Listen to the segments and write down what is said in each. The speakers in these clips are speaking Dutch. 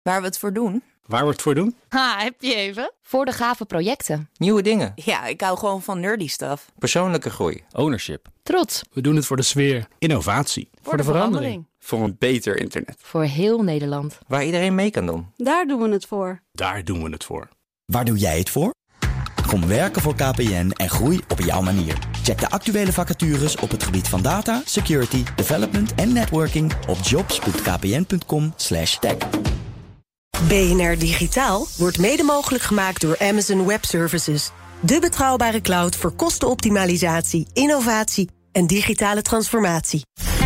Waar we het voor doen? Waar we het voor doen? Heb je even? Voor de gave projecten. Nieuwe dingen. Ja, ik hou gewoon van nerdy stuff. Persoonlijke groei. Ownership. Trots. We doen het voor de sfeer. Innovatie. Voor de verandering. Voor een beter internet. Voor heel Nederland. Waar iedereen mee kan doen. Daar doen we het voor. Daar doen we het voor. Waar doe jij het voor? Kom werken voor KPN en groei op jouw manier. Check de actuele vacatures op het gebied van data, security, development en networking op jobs.kpn.com/tech. BNR Digitaal wordt mede mogelijk gemaakt door Amazon Web Services. De betrouwbare cloud voor kostenoptimalisatie, innovatie en digitale transformatie.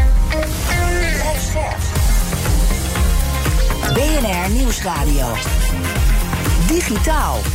BNR Nieuwsradio. Digitaal.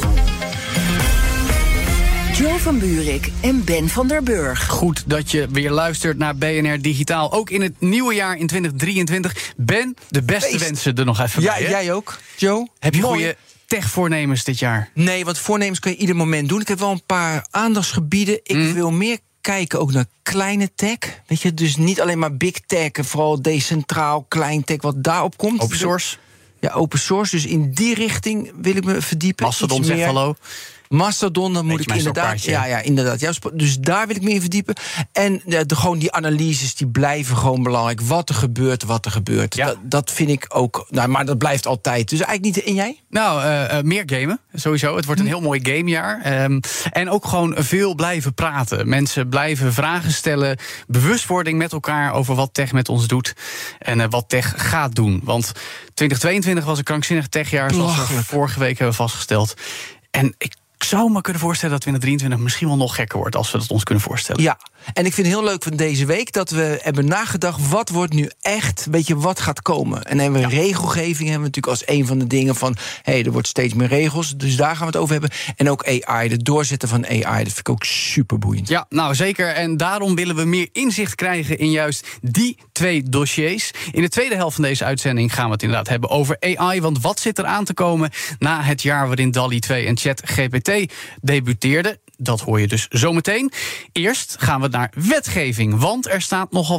Jo van Buurik en Ben van der Burg. Goed dat je weer luistert naar BNR Digitaal. Ook in het nieuwe jaar in 2023. Ben, de beste wensen er nog even bij. Ja, jij ook, Joe. Heb je goede tech-voornemens dit jaar? Nee, want voornemens kun je ieder moment doen. Ik heb wel een paar aandachtsgebieden. Ik wil meer kijken ook naar kleine tech. Weet je, dus niet alleen maar big tech, vooral decentraal, klein tech, wat daarop komt. Open source? Ja, open source. Dus in die richting wil ik me verdiepen. Mastodon zegt hallo. Mastodon, dan moet ik inderdaad. Ja, inderdaad. Ja, dus daar wil ik me in verdiepen. En gewoon die analyses, die blijven gewoon belangrijk. Wat er gebeurt. Ja. Dat vind ik ook. Nou, maar dat blijft altijd. Dus eigenlijk niet. En jij? Nou, meer gamen. Sowieso. Het wordt een heel mooi gamejaar. En ook gewoon veel blijven praten. Mensen blijven vragen stellen. Bewustwording met elkaar over wat tech met ons doet. En wat tech gaat doen. Want 2022 was een krankzinnig techjaar, zoals we vorige week hebben vastgesteld. En ik zou me kunnen voorstellen dat 2023 misschien wel nog gekker wordt, als we dat ons kunnen voorstellen. Ja, en ik vind het heel leuk van deze week dat we hebben nagedacht, wat wordt nu echt, weet je, wat gaat komen? En hebben we regelgeving, hebben we natuurlijk als een van de dingen van, er wordt steeds meer regels, dus daar gaan we het over hebben. En ook AI, de doorzetten van AI, dat vind ik ook super boeiend. Ja, nou zeker, en daarom willen we meer inzicht krijgen in juist die twee dossiers. In de tweede helft van deze uitzending gaan we het inderdaad hebben over AI, want wat zit er aan te komen na het jaar waarin DALL-E 2 en ChatGPT debuteerden? Dat hoor je dus zometeen. Eerst gaan we naar wetgeving, want er staat nogal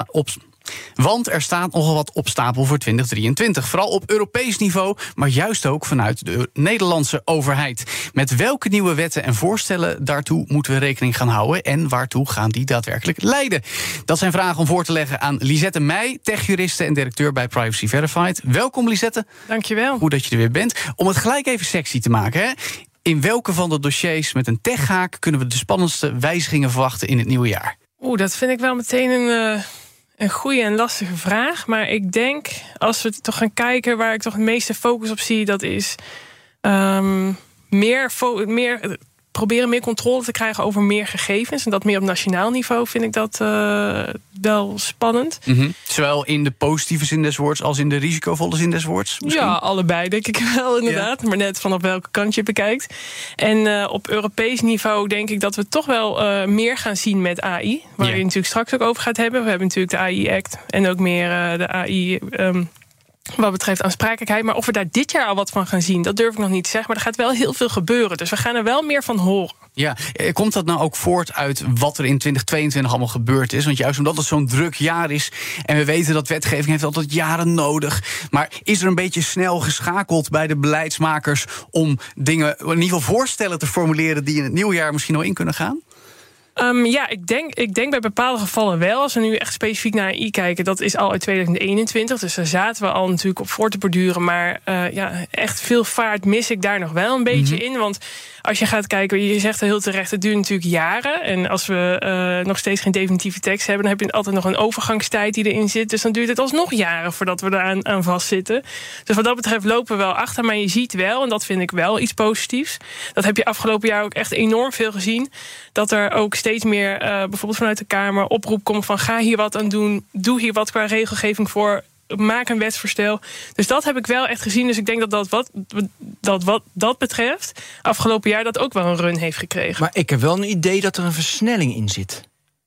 wat op stapel voor 2023. Vooral op Europees niveau, maar juist ook vanuit de Nederlandse overheid. Met welke nieuwe wetten en voorstellen daartoe moeten we rekening gaan houden en waartoe gaan die daadwerkelijk leiden? Dat zijn vragen om voor te leggen aan Lisette Meij, techjuriste en directeur bij Privacy Verified. Welkom, Lisette. Dankjewel. Goed dat je er weer bent. Om het gelijk even sexy te maken, hè? In welke van de dossiers met een techhaak kunnen we de spannendste wijzigingen verwachten in het nieuwe jaar? Dat vind ik wel meteen een goede en lastige vraag. Maar ik denk, als we toch gaan kijken waar ik toch het meeste focus op zie, dat is proberen meer controle te krijgen over meer gegevens. En dat meer op nationaal niveau vind ik dat wel spannend. Mm-hmm. Zowel in de positieve zin des woords als in de risicovolle zin des woords? Misschien? Ja, allebei denk ik wel inderdaad. Ja. Maar net vanaf welke kant je bekijkt. En op Europees niveau denk ik dat we toch wel meer gaan zien met AI. Waar je natuurlijk straks ook over gaat hebben. We hebben natuurlijk de AI-act en ook meer de AI... wat betreft aansprakelijkheid. Maar of we daar dit jaar al wat van gaan zien, dat durf ik nog niet te zeggen. Maar er gaat wel heel veel gebeuren. Dus we gaan er wel meer van horen. Ja, komt dat nou ook voort uit wat er in 2022 allemaal gebeurd is? Want juist omdat het zo'n druk jaar is en we weten dat wetgeving heeft altijd jaren nodig. Maar is er een beetje snel geschakeld bij de beleidsmakers om dingen, in ieder geval voorstellen te formuleren die in het nieuwe jaar misschien al in kunnen gaan? Ik denk bij bepaalde gevallen wel. Als we nu echt specifiek naar AI kijken, dat is al uit 2021. Dus daar zaten we al natuurlijk op voor te borduren. Maar echt veel vaart mis ik daar nog wel een beetje in. Want als je gaat kijken, je zegt heel terecht, het duurt natuurlijk jaren. En als we nog steeds geen definitieve tekst hebben, dan heb je altijd nog een overgangstijd die erin zit. Dus dan duurt het alsnog jaren voordat we eraan aan vastzitten. Dus wat dat betreft lopen we wel achter. Maar je ziet wel, en dat vind ik wel iets positiefs, dat heb je afgelopen jaar ook echt enorm veel gezien, dat er ook steeds meer, bijvoorbeeld vanuit de Kamer, oproep komt van ga hier wat aan doen, doe hier wat qua regelgeving voor, maak een wetsvoorstel. Dus dat heb ik wel echt gezien. Dus ik denk wat dat betreft afgelopen jaar dat ook wel een run heeft gekregen. Maar ik heb wel een idee dat er een versnelling in zit.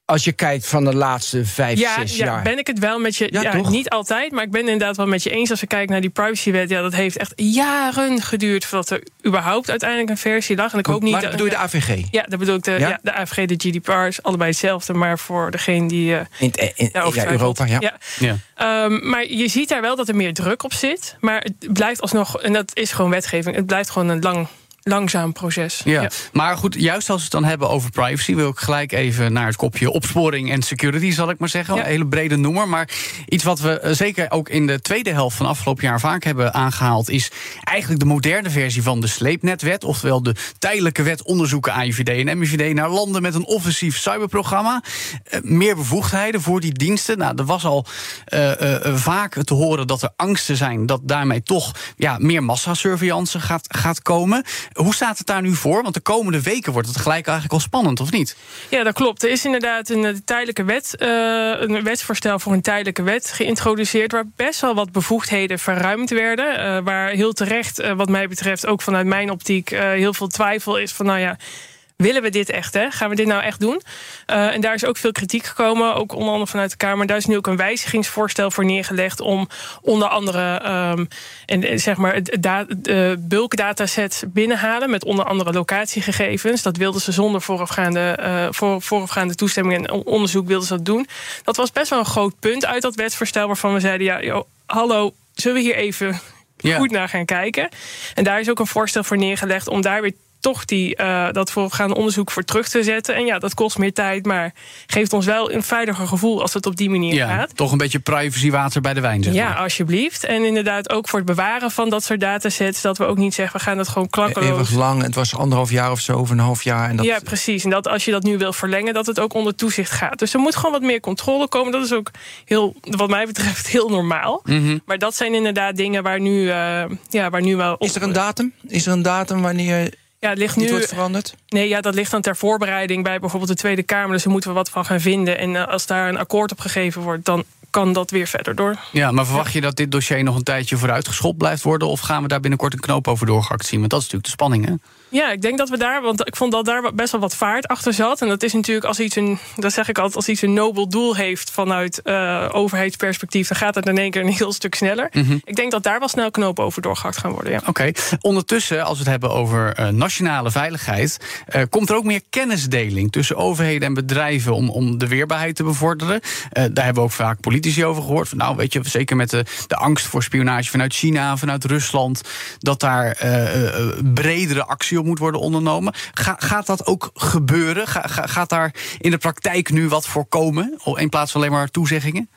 Als je kijkt van de laatste 5, 6 jaar. Ja, ben ik het wel met je. Ja, toch? Niet altijd, maar ik ben inderdaad wel met je eens. Als we kijken naar die privacywet, dat heeft echt jaren geduurd voordat er überhaupt uiteindelijk een versie lag. En ik hoop niet. Maar bedoel je de AVG? Ja, dat bedoel ik de AVG, de GDPR is allebei hetzelfde, maar voor degene die in Europa, maar je ziet daar wel dat er meer druk op zit. Maar het blijft alsnog, en dat is gewoon wetgeving, het blijft gewoon een langzaam proces. Ja. Maar goed, juist als we het dan hebben over privacy, wil ik gelijk even naar het kopje opsporing en security, zal ik maar zeggen. Ja. Een hele brede noemer. Maar iets wat we zeker ook in de tweede helft van afgelopen jaar vaak hebben aangehaald, is eigenlijk de moderne versie van de sleepnetwet. Oftewel de tijdelijke wet onderzoeken AIVD en MIVD naar landen met een offensief cyberprogramma. Meer bevoegdheden voor die diensten. Nou, er was al vaak te horen dat er angsten zijn dat daarmee toch meer massasurveillance gaat komen. Hoe staat het daar nu voor? Want de komende weken wordt het gelijk eigenlijk al spannend, of niet? Ja, dat klopt. Er is inderdaad een tijdelijke wet, een wetsvoorstel voor een tijdelijke wet geïntroduceerd, waar best wel wat bevoegdheden verruimd werden. Waar heel terecht, wat mij betreft, ook vanuit mijn optiek, heel veel twijfel is van, willen we dit echt, hè? Gaan we dit nou echt doen? En daar is ook veel kritiek gekomen, ook onder andere vanuit de Kamer. Daar is nu ook een wijzigingsvoorstel voor neergelegd om onder andere bulkdatasets binnenhalen met onder andere locatiegegevens. Dat wilden ze zonder voorafgaande toestemming en onderzoek wilden ze dat doen. Dat was best wel een groot punt uit dat wetsvoorstel waarvan we zeiden, hallo, zullen we hier even goed naar gaan kijken? En daar is ook een voorstel voor neergelegd om daar weer toch dat voorafgaande onderzoek voor terug te zetten. En dat kost meer tijd, maar geeft ons wel een veiliger gevoel als het op die manier gaat. Toch een beetje privacywater bij de wijn, zeg maar. Ja, alsjeblieft. En inderdaad ook voor het bewaren van dat soort datasets, dat we ook niet zeggen, we gaan dat gewoon klakkeloos. Eeuwig lang, het was 1,5 jaar of zo, of een half jaar. En Ja, precies. En dat als je dat nu wil verlengen, dat het ook onder toezicht gaat. Dus er moet gewoon wat meer controle komen. Dat is ook wat mij betreft heel normaal. Mm-hmm. Maar dat zijn inderdaad dingen waar nu wel op. Is er een datum wanneer het ligt nu wordt veranderd? Nee, dat ligt dan ter voorbereiding bij bijvoorbeeld de Tweede Kamer. Dus daar moeten we wat van gaan vinden. En als daar een akkoord op gegeven wordt, dan kan dat weer verder door. Ja, maar verwacht je dat dit dossier nog een tijdje vooruitgeschopt blijft worden? Of gaan we daar binnenkort een knoop over doorgehakt zien? Want dat is natuurlijk de spanning, hè? Ja, ik denk dat we daar, want ik vond dat daar best wel wat vaart achter zat. En dat is natuurlijk als iets een nobel doel heeft vanuit overheidsperspectief, dan gaat het in één keer een heel stuk sneller. Mm-hmm. Ik denk dat daar wel snel knopen over doorgehakt gaan worden. Ja. Oké. Ondertussen, als we het hebben over nationale veiligheid, komt er ook meer kennisdeling tussen overheden en bedrijven om de weerbaarheid te bevorderen. Daar hebben we ook vaak politici over gehoord. Van, weet je, zeker met de angst voor spionage vanuit China, vanuit Rusland, dat daar bredere actie op moet worden ondernomen. Gaat dat ook gebeuren? Gaat daar in de praktijk nu wat voorkomen, in plaats van alleen maar toezeggingen?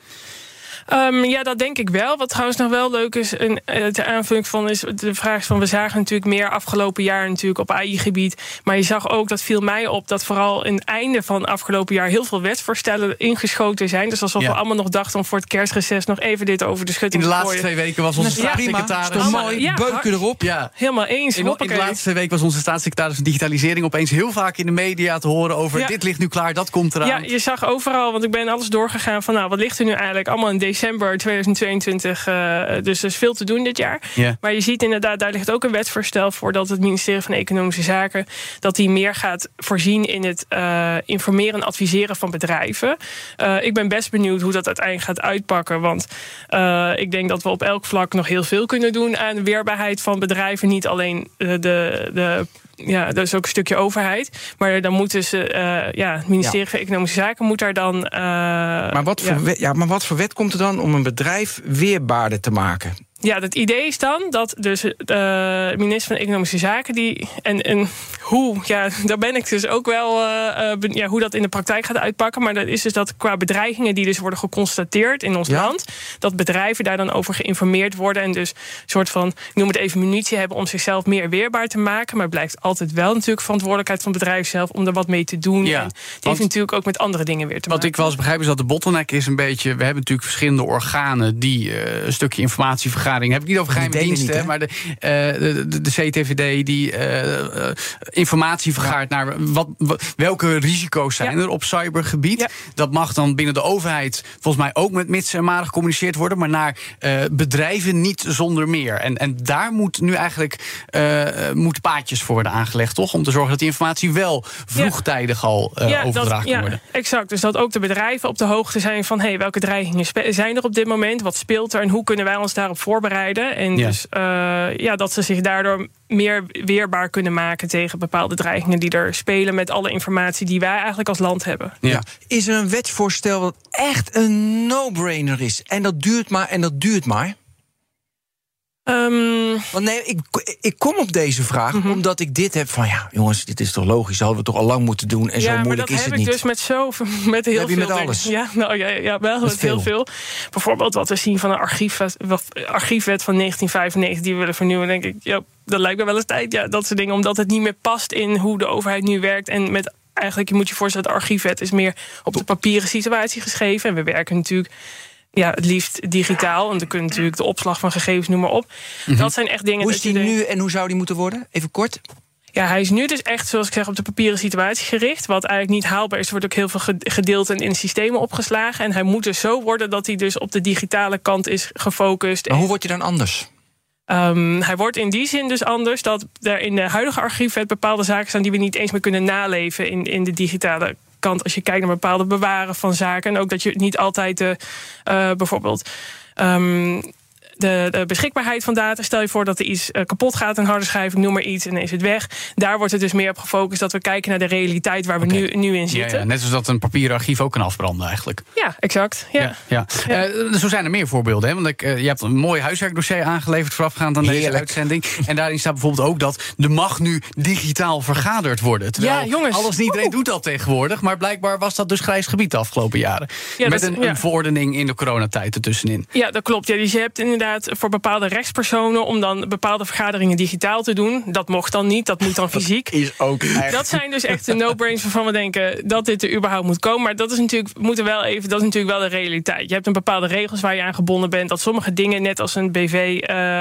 Dat denk ik wel. Wat trouwens nog wel leuk is, ter aanvulling van is de vraag van, we zagen natuurlijk meer afgelopen jaar natuurlijk op AI-gebied. Maar je zag ook, dat viel mij op, dat vooral in het einde van afgelopen jaar heel veel wetsvoorstellen ingeschoten zijn. Dus alsof we allemaal nog dachten om voor het kerstreces nog even dit over de schutting te gooien. In de laatste 2 weken was onze staatssecretaris mooi, beuken erop. Ja. Helemaal eens. In de laatste 2 weken was onze staatssecretaris van digitalisering opeens heel vaak in de media te horen over dit ligt nu klaar, dat komt eraan. Ja, je zag overal, want ik ben alles doorgegaan van wat ligt er nu eigenlijk allemaal in december 2022. Dus er is veel te doen dit jaar. Yeah. Maar je ziet inderdaad, daar ligt ook een wetsvoorstel voor dat het ministerie van Economische Zaken, dat die meer gaat voorzien in het informeren en adviseren van bedrijven. Ik ben best benieuwd hoe dat uiteindelijk gaat uitpakken. Want ik denk dat we op elk vlak nog heel veel kunnen doen aan de weerbaarheid van bedrijven. Niet alleen dat is ook een stukje overheid. Maar dan moeten ze, het ministerie van Economische Zaken moet daar dan. Maar wat voor wet komt er dan om een bedrijf weerbaarder te maken? Ja, het idee is dan dat dus de minister van Economische Zaken daar ben ik dus ook wel hoe dat in de praktijk gaat uitpakken. Maar dat is dus dat qua bedreigingen die dus worden geconstateerd in ons land, dat bedrijven daar dan over geïnformeerd worden en dus een soort van, ik noem het even, munitie hebben om zichzelf meer weerbaar te maken. Maar het blijft altijd wel natuurlijk verantwoordelijkheid van het bedrijf zelf om er wat mee te doen. Ja, en het heeft natuurlijk ook met andere dingen weer te maken. Wat ik wel eens begrijp is dat de bottleneck is een beetje, we hebben natuurlijk verschillende organen die een stukje informatie vergaren vergadering. Heb ik niet over geheime diensten, niet, maar de CTVD die informatie vergaart naar welke risico's zijn er op cybergebied. Ja. Dat mag dan binnen de overheid volgens mij ook met mits en maren gecommuniceerd worden, maar naar bedrijven niet zonder meer. En daar moet nu eigenlijk paadjes voor worden aangelegd, toch? Om te zorgen dat die informatie wel vroegtijdig al overgedragen kan worden. Exact. Dus dat ook de bedrijven op de hoogte zijn van welke dreigingen zijn er op dit moment, wat speelt er en hoe kunnen wij ons daarop voorbereiden. En dus dat ze zich daardoor meer weerbaar kunnen maken tegen bepaalde dreigingen die er spelen met alle informatie die wij eigenlijk als land hebben. Ja. Is er een wetsvoorstel dat echt een no-brainer is? En dat duurt maar en dat duurt maar? Want ik kom op deze vraag omdat ik dit heb van jongens, dit is toch logisch, dat hadden we toch al lang moeten doen en zo moeilijk is het niet. Ja, maar dat heb ik dus met heel veel met alles. Wel met heel veel. Bijvoorbeeld wat we zien van een archiefwet van 1995 die we willen vernieuwen, denk ik, dat lijkt me wel eens tijd. Ja, dat soort dingen, omdat het niet meer past in hoe de overheid nu werkt en met eigenlijk, je moet je voorstellen, de archiefwet is meer op de papieren situatie geschreven en we werken natuurlijk het liefst digitaal. En dan kunnen natuurlijk de opslag van gegevens, noem maar op. Dat zijn echt dingen. Hoe is die nu en hoe zou die moeten worden? Even kort. Ja, hij is nu dus echt, zoals ik zeg, op de papieren situatie gericht. Wat eigenlijk niet haalbaar is. Er wordt ook heel veel gedeeld en in systemen opgeslagen. En hij moet dus zo worden dat hij dus op de digitale kant is gefocust. Maar hoe wordt hij dan anders? Hij wordt in die zin dus anders dat er in de huidige archiefwet bepaalde zaken staan die we niet eens meer kunnen naleven in de digitale kant, als je kijkt naar bepaalde bewaren van zaken. En ook dat je niet altijd bijvoorbeeld de beschikbaarheid van data, stel je voor dat er iets kapot gaat, een harde schijf, noem maar iets, en dan is het weg. Daar wordt het dus meer op gefocust dat we kijken naar de realiteit waar we nu in zitten. Ja, net zoals dat een papieren archief ook kan afbranden eigenlijk. Ja, exact. Ja. Zo zijn er meer voorbeelden. Hè? Want je hebt een mooi huiswerkdossier aangeleverd voorafgaand aan deze uitzending. En daarin staat bijvoorbeeld ook dat er mag nu digitaal vergaderd worden. Terwijl alles niet iedereen doet dat tegenwoordig. Maar blijkbaar was dat dus grijs gebied de afgelopen jaren. Ja, met een verordening in de coronatijd ertussenin. Ja, dat klopt. Ja, dus je hebt inderdaad voor bepaalde rechtspersonen om dan bepaalde vergaderingen digitaal te doen. Dat mocht dan niet, dat moet dan fysiek. Dat is ook echt. Dat zijn dus echt de no-brains waarvan we denken dat dit er überhaupt moet komen. Maar dat is natuurlijk, dat is natuurlijk wel de realiteit. Je hebt een bepaalde regels waar je aan gebonden bent. Dat sommige dingen, net als een BV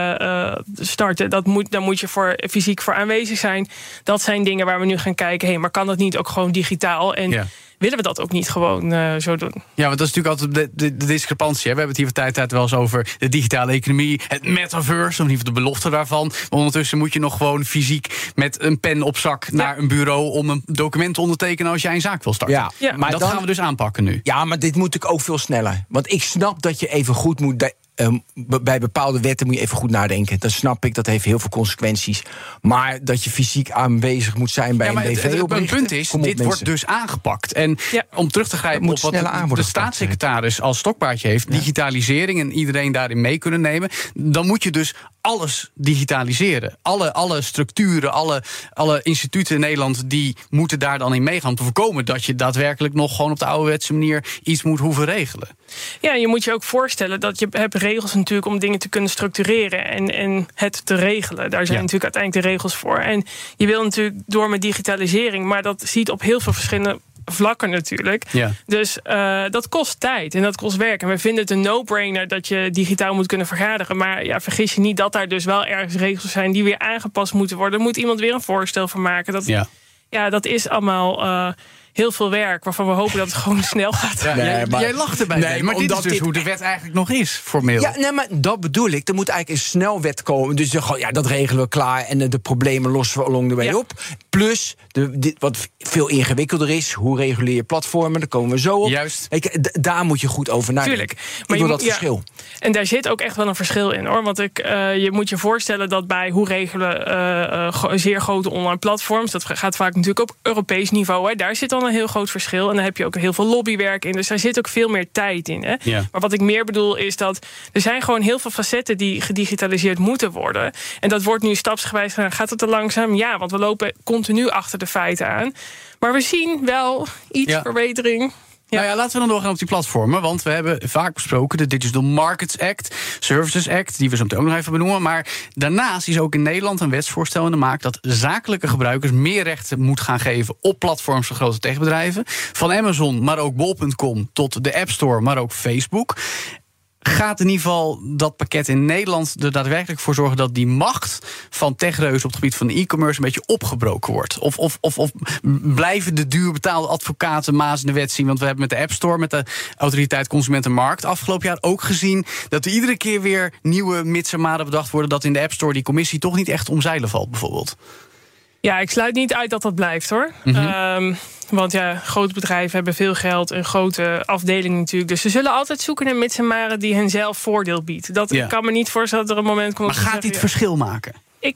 starten, daar moet je fysiek voor aanwezig zijn. Dat zijn dingen waar we nu gaan kijken. Maar kan dat niet ook gewoon digitaal? En willen we dat ook niet gewoon zo doen? Ja, want dat is natuurlijk altijd de discrepantie. Hè? We hebben het hier van tijd wel eens over de digitale economie, het metaverse, of in ieder geval de belofte daarvan. Maar ondertussen moet je nog gewoon fysiek met een pen op zak naar een bureau om een document te ondertekenen als jij een zaak wil starten. Ja. Maar dat gaan we dus aanpakken nu. Ja, maar dit moet ook veel sneller. Want ik snap dat je even goed moet bij bepaalde wetten moet je even goed nadenken. Dat snap ik, dat heeft heel veel consequenties. Maar dat je fysiek aanwezig moet zijn bij een BV. Het punt is, dit wordt dus aangepakt. En om terug te grijpen op wat de staatssecretaris als stokpaardje heeft, digitalisering en iedereen daarin mee kunnen nemen, dan moet je dus alles digitaliseren. Alle structuren, alle instituten in Nederland, die moeten daar dan in meegaan om te voorkomen dat je daadwerkelijk nog gewoon op de ouderwetse manier iets moet hoeven regelen. Ja, je moet je ook voorstellen dat je hebt regels natuurlijk om dingen te kunnen structureren en het te regelen. Daar zijn natuurlijk uiteindelijk de regels voor. En je wil natuurlijk door met digitalisering, maar dat ziet op heel veel verschillende vlakken natuurlijk. Ja. Dus dat kost tijd en dat kost werk. En we vinden het een no-brainer dat je digitaal moet kunnen vergaderen. Maar vergis je niet dat daar dus wel ergens regels zijn die weer aangepast moeten worden. Er moet iemand weer een voorstel voor maken. Dat is allemaal heel veel werk waarvan we hopen dat het gewoon snel gaat. Ja, jij lacht erbij. Maar dit is dus hoe de wet eigenlijk nog is, formeel. Ja, nee, maar dat bedoel ik. Er moet eigenlijk een snelwet komen. Dus dat regelen we klaar en de problemen lossen we along the way op. Plus, wat veel ingewikkelder is, hoe reguleer je platformen? Daar komen we zo op. Juist. Daar moet je goed over nadenken. Tuurlijk. Maar ik wil dat verschil. En daar zit ook echt wel een verschil in, hoor. Want je moet je voorstellen dat bij hoe regelen zeer grote online platforms, dat gaat vaak natuurlijk op Europees niveau. Hè. Daar zit dan een heel groot verschil. En dan heb je ook heel veel lobbywerk in. Dus daar zit ook veel meer tijd in. Hè. Ja. Maar wat ik meer bedoel is dat er zijn gewoon heel veel facetten die gedigitaliseerd moeten worden. En dat wordt nu stapsgewijs gedaan. Gaat het te langzaam? Ja, want we lopen continu achter de feiten aan. Maar we zien wel iets verbetering. Ja. Nou ja, laten we dan doorgaan op die platformen. Want we hebben vaak besproken de Digital Markets Act, Services Act, die we zo meteen ook nog even benoemen. Maar daarnaast is ook in Nederland een wetsvoorstel in de maak dat zakelijke gebruikers meer rechten moet gaan geven op platforms van grote techbedrijven. Van Amazon, maar ook bol.com, tot de App Store, maar ook Facebook. gaat in ieder geval dat pakket in Nederland er daadwerkelijk voor zorgen dat die macht van techreuzen op het gebied van de e-commerce een beetje opgebroken wordt? Of blijven de duur betaalde advocaten maas in de wet zien? Want we hebben met de App Store, met de Autoriteit Consumentenmarkt afgelopen jaar ook gezien dat er iedere keer weer nieuwe mits en maden bedacht worden dat in de App Store die commissie toch niet echt omzeilen valt, bijvoorbeeld. Ja, ik sluit niet uit dat blijft, hoor. Want grote bedrijven hebben veel geld, een grote afdeling natuurlijk. Dus ze zullen altijd zoeken naar mits en maren die hen zelf voordeel biedt. Ik kan me niet voorstellen dat er een moment komt. Maar gaat dit verschil maken?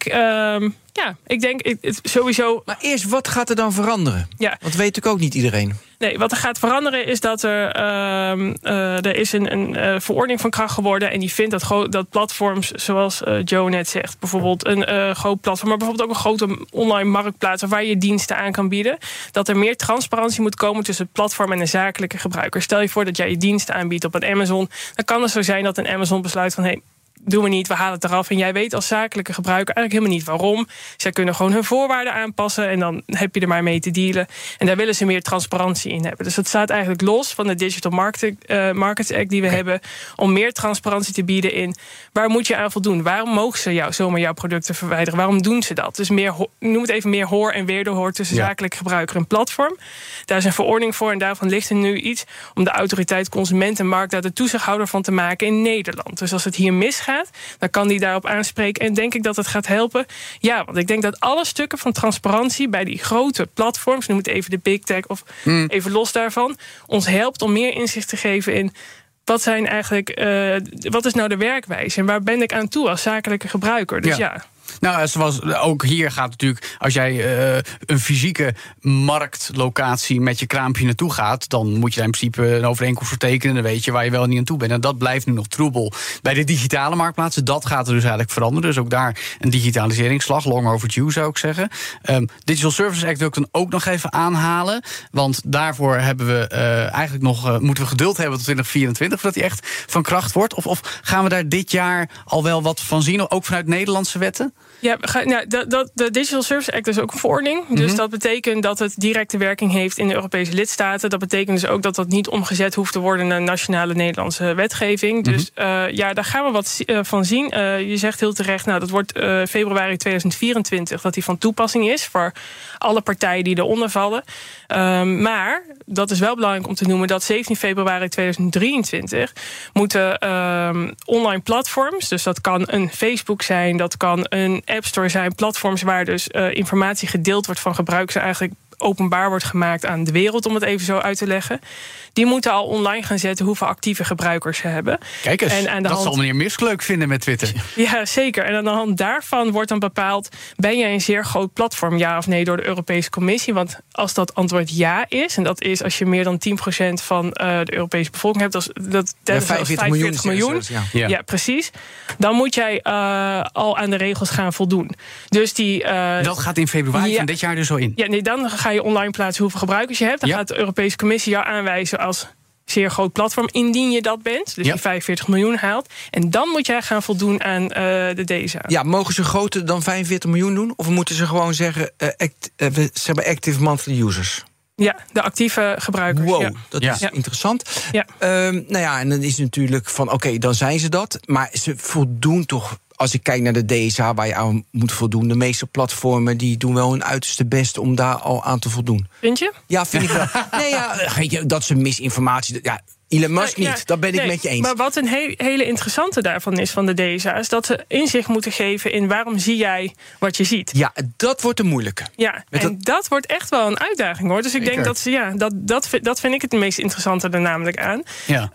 Ik denk sowieso. Maar eerst, wat gaat er dan veranderen? Ja. Want weet natuurlijk ook niet iedereen. Nee, wat er gaat veranderen is dat er is een verordening van kracht geworden. En die vindt dat platforms, zoals Joe net zegt, bijvoorbeeld een groot platform, maar bijvoorbeeld ook een grote online marktplaats waar je diensten aan kan bieden, dat er meer transparantie moet komen tussen het platform en de zakelijke gebruiker. Stel je voor dat jij je diensten aanbiedt op een Amazon. Dan kan het zo zijn dat een Amazon besluit van doen we niet, we halen het eraf. En jij weet als zakelijke gebruiker eigenlijk helemaal niet waarom. Zij kunnen gewoon hun voorwaarden aanpassen en dan heb je er maar mee te dealen. En daar willen ze meer transparantie in hebben. Dus dat staat eigenlijk los van de Digital Markets Act die we hebben, om meer transparantie te bieden in waar moet je aan voldoen? Waarom mogen ze zomaar jouw producten verwijderen? Waarom doen ze dat? Dus noem het even meer hoor en wederhoor tussen zakelijke gebruiker en platform. Daar is een verordening voor en daarvan ligt er nu iets om de Autoriteit Consumentenmarkt daar de toezichthouder van te maken in Nederland. Dus als het hier misgaat, dan kan die daarop aanspreken. En denk ik dat het gaat helpen? Ja, want ik denk dat alle stukken van transparantie bij die grote platforms, noem het even de big tech of even los daarvan, ons helpt om meer inzicht te geven in wat is nou de werkwijze en waar ben ik aan toe als zakelijke gebruiker? Dus Nou, zoals ook hier gaat natuurlijk, als jij een fysieke marktlocatie met je kraampje naartoe gaat, dan moet je daar in principe een overeenkomst voor tekenen. Dan weet je waar je wel en niet aan toe bent. En dat blijft nu nog troebel. Bij de digitale marktplaatsen, dat gaat er dus eigenlijk veranderen. Dus ook daar een digitaliseringsslag, long overdue zou ik zeggen. Digital Services Act wil ik dan ook nog even aanhalen. Want daarvoor hebben we eigenlijk nog moeten we geduld hebben tot 2024 voordat die echt van kracht wordt. Of gaan we daar dit jaar al wel wat van zien, ook vanuit Nederlandse wetten? Ja, de Digital Services Act is ook een verordening. Dus dat betekent dat het directe werking heeft in de Europese lidstaten. Dat betekent dus ook dat dat niet omgezet hoeft te worden naar nationale Nederlandse wetgeving. Dus daar gaan we wat van zien. Je zegt heel terecht, dat wordt februari 2024 dat die van toepassing is voor alle partijen die eronder vallen. Maar dat is wel belangrijk om te noemen dat 17 februari 2023 moeten online platforms, dus dat kan een Facebook zijn, dat kan een App Store zijn, platforms waar dus informatie gedeeld wordt van gebruikers eigenlijk openbaar wordt gemaakt aan de wereld, om het even zo uit te leggen. Die moeten al online gaan zetten hoeveel actieve gebruikers ze hebben. Kijk eens, dat zal meneer Musk leuk vinden met Twitter. Ja, zeker. En aan de hand daarvan wordt dan bepaald, ben jij een zeer groot platform, ja of nee, door de Europese Commissie? Want als dat antwoord ja is, en dat is als je meer dan 10% van de Europese bevolking hebt, dat 45 miljoen. Ja, precies. Dan moet jij al aan de regels gaan voldoen. Dus dat gaat in februari van dit jaar dus zo in? Ja, nee, dan ga je online plaatsen hoeveel gebruikers je hebt. Dan gaat de Europese Commissie jou aanwijzen als zeer groot platform, indien je dat bent. Dus die 45 miljoen haalt. En dan moet jij gaan voldoen aan de DSA. Ja, mogen ze groter dan 45 miljoen doen? Of moeten ze gewoon zeggen active monthly users? Ja, de actieve gebruikers. Wow, dat is interessant. Ja. En dan is natuurlijk van, oké, dan zijn ze dat. Maar ze voldoen toch, als ik kijk naar de DSA waar je aan moet voldoen, de meeste platformen die doen wel hun uiterste best om daar al aan te voldoen. Vind je? Ja, vind ik wel. Nee, dat ze misinformatie. Ja, Elon Musk niet, dat ben ik met je eens. Maar wat een hele interessante daarvan is van de DSA, is dat ze inzicht moeten geven in waarom zie jij wat je ziet. Ja, dat wordt een moeilijke. Ja, dat wordt echt wel een uitdaging, hoor. Dus ik denk dat vind ik het meest interessante er namelijk aan. Ja.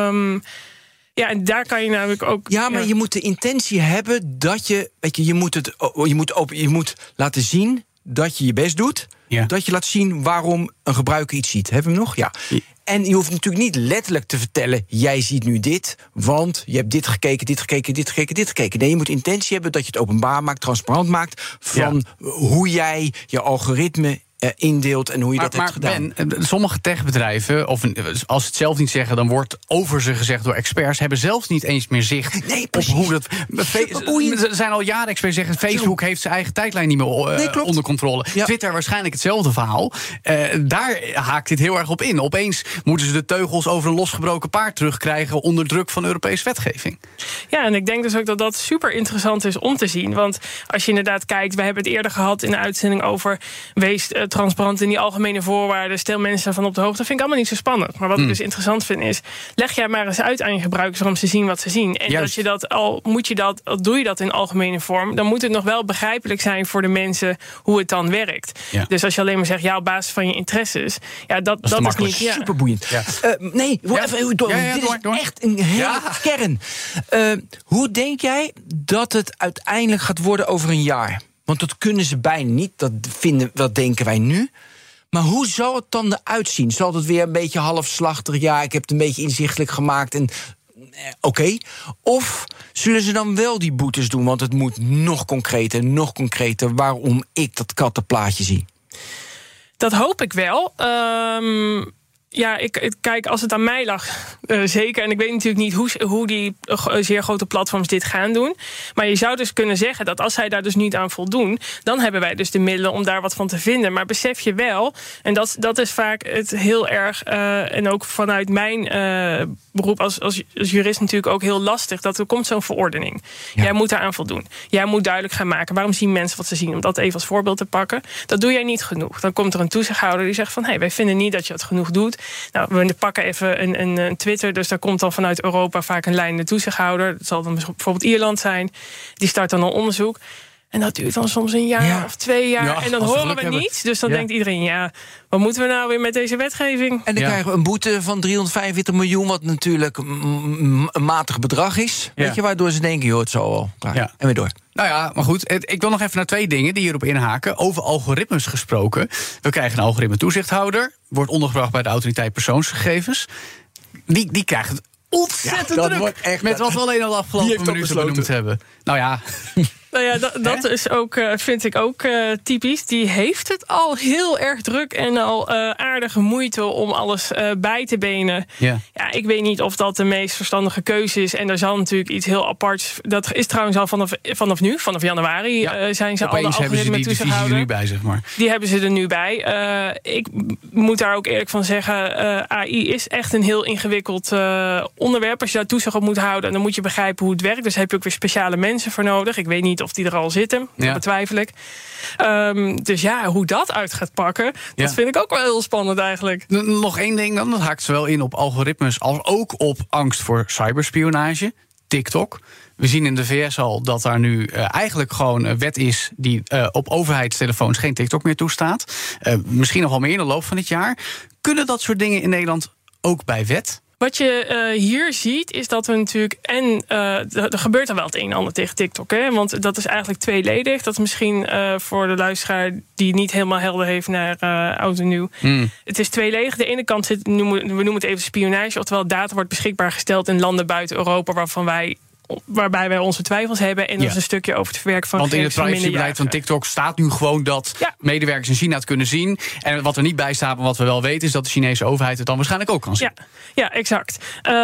Ja, en daar kan je namelijk ook. Ja, maar je moet de intentie hebben dat je, weet je, je moet laten zien dat je je best doet. Ja. Dat je laat zien waarom een gebruiker iets ziet. Hebben we hem nog? Ja. En je hoeft natuurlijk niet letterlijk te vertellen, jij ziet nu dit, want je hebt dit gekeken, dit gekeken, dit gekeken, dit gekeken. Nee, je moet intentie hebben dat je het openbaar maakt, transparant maakt van hoe jij je algoritme indeelt en hoe je dat hebt gedaan. Ben, sommige techbedrijven, of als ze het zelf niet zeggen, dan wordt over ze gezegd door experts, hebben zelf niet eens meer zicht op hoe dat. Er zijn al jaren experts die zeggen, Facebook heeft zijn eigen tijdlijn niet meer onder controle. Ja. Twitter waarschijnlijk hetzelfde verhaal. Daar haakt dit heel erg op in. Opeens moeten ze de teugels over een losgebroken paard terugkrijgen onder druk van Europese wetgeving. Ja, en ik denk dus ook dat dat super interessant is om te zien. Want als je inderdaad kijkt, we hebben het eerder gehad in de uitzending over wees transparant in die algemene voorwaarden, stel mensen van op de hoogte. Dat vind ik allemaal niet zo spannend. Maar wat ik dus interessant vind is, leg jij maar eens uit aan je gebruikers om ze zien wat ze zien. En als je dat doe je dat in algemene vorm, dan moet het nog wel begrijpelijk zijn voor de mensen hoe het dan werkt. Ja. Dus als je alleen maar zegt, op basis van je interesses, dat is niet superboeiend. Ja. Even door. Dit is echt een hele kern. Hoe denk jij dat het uiteindelijk gaat worden over een jaar? Want dat kunnen ze bijna niet, dat denken wij nu. Maar hoe zal het dan eruit zien? Zal het weer een beetje halfslachtig? Ja, ik heb het een beetje inzichtelijk gemaakt en oké. Of zullen ze dan wel die boetes doen? Want het moet nog concreter waarom ik dat kattenplaatje zie. Dat hoop ik wel. Kijk, als het aan mij lag, zeker. En ik weet natuurlijk niet hoe die zeer grote platforms dit gaan doen. Maar je zou dus kunnen zeggen dat als zij daar dus niet aan voldoen, dan hebben wij dus de middelen om daar wat van te vinden. Maar besef je wel, en dat is vaak het heel erg, en ook vanuit mijn beroep als jurist natuurlijk ook heel lastig, dat er komt zo'n verordening. Ja. Jij moet daar aan voldoen. Jij moet duidelijk gaan maken, waarom zien mensen wat ze zien? Om dat even als voorbeeld te pakken. Dat doe jij niet genoeg. Dan komt er een toezichthouder die zegt van, wij vinden niet dat je het genoeg doet. Nou, we pakken even een Twitter, dus daar komt dan vanuit Europa vaak een leidende toezichthouder. Dat zal dan bijvoorbeeld Ierland zijn. Die start dan een onderzoek. En dat duurt dan soms een jaar of 2 jaar. Ja, en dan horen we niets. Dus dan denkt iedereen, wat moeten we nou weer met deze wetgeving? En dan krijgen we een boete van 345 miljoen... wat natuurlijk een matig bedrag is. Ja. Weet je, waardoor ze denken, het zal wel. En weer door. Nou ja, maar goed, ik wil nog even naar 2 dingen die hierop inhaken. Over algoritmes gesproken. We krijgen een algoritme-toezichthouder. Wordt ondergebracht bij de autoriteit persoonsgegevens. Die krijgt het ontzettend druk. Met wat we alleen al de afgelopen minuten benoemd hebben. Nou ja... Nou ja, dat is ook, vind ik ook typisch. Die heeft het al heel erg druk en al aardige moeite om alles bij te benen. Ja, ik weet niet of dat de meest verstandige keuze is. En er zal natuurlijk iets heel aparts. Dat is trouwens al vanaf nu, vanaf januari, zijn ze al de algoritme toezichthouder. Nu bij, zeg maar. Die hebben ze er nu bij. Ik moet daar ook eerlijk van zeggen, AI is echt een heel ingewikkeld onderwerp. Als je daar toezicht op moet houden, dan moet je begrijpen hoe het werkt. Dus daar heb je ook weer speciale mensen voor nodig. Ik weet niet of die er al zitten, dat betwijfel ik. Dus hoe dat uit gaat pakken, dat vind ik ook wel heel spannend eigenlijk. Nog 1 ding dan, dat haakt zowel in op algoritmes als ook op angst voor cyberspionage. TikTok. We zien in de VS al dat daar nu eigenlijk gewoon een wet is die op overheidstelefoons geen TikTok meer toestaat. Misschien nog wel meer in de loop van dit jaar. Kunnen dat soort dingen in Nederland ook bij wet? Wat je hier ziet, is dat we natuurlijk... er gebeurt er wel het een en ander tegen TikTok. Hè? Want dat is eigenlijk tweeledig. Dat is misschien voor de luisteraar die niet helemaal helder heeft naar oud en nieuw. Het is tweeledig. De ene kant zit, we noemen het even spionage. Oftewel, data wordt beschikbaar gesteld in landen buiten Europa waarbij wij onze twijfels hebben. En dat is een stukje over het verwerken van gegevens. Want in het privacybeleid van TikTok staat nu gewoon dat medewerkers in China het kunnen zien. En wat er niet bij staat, maar wat we wel weten, is dat de Chinese overheid het dan waarschijnlijk ook kan zien. Ja, exact.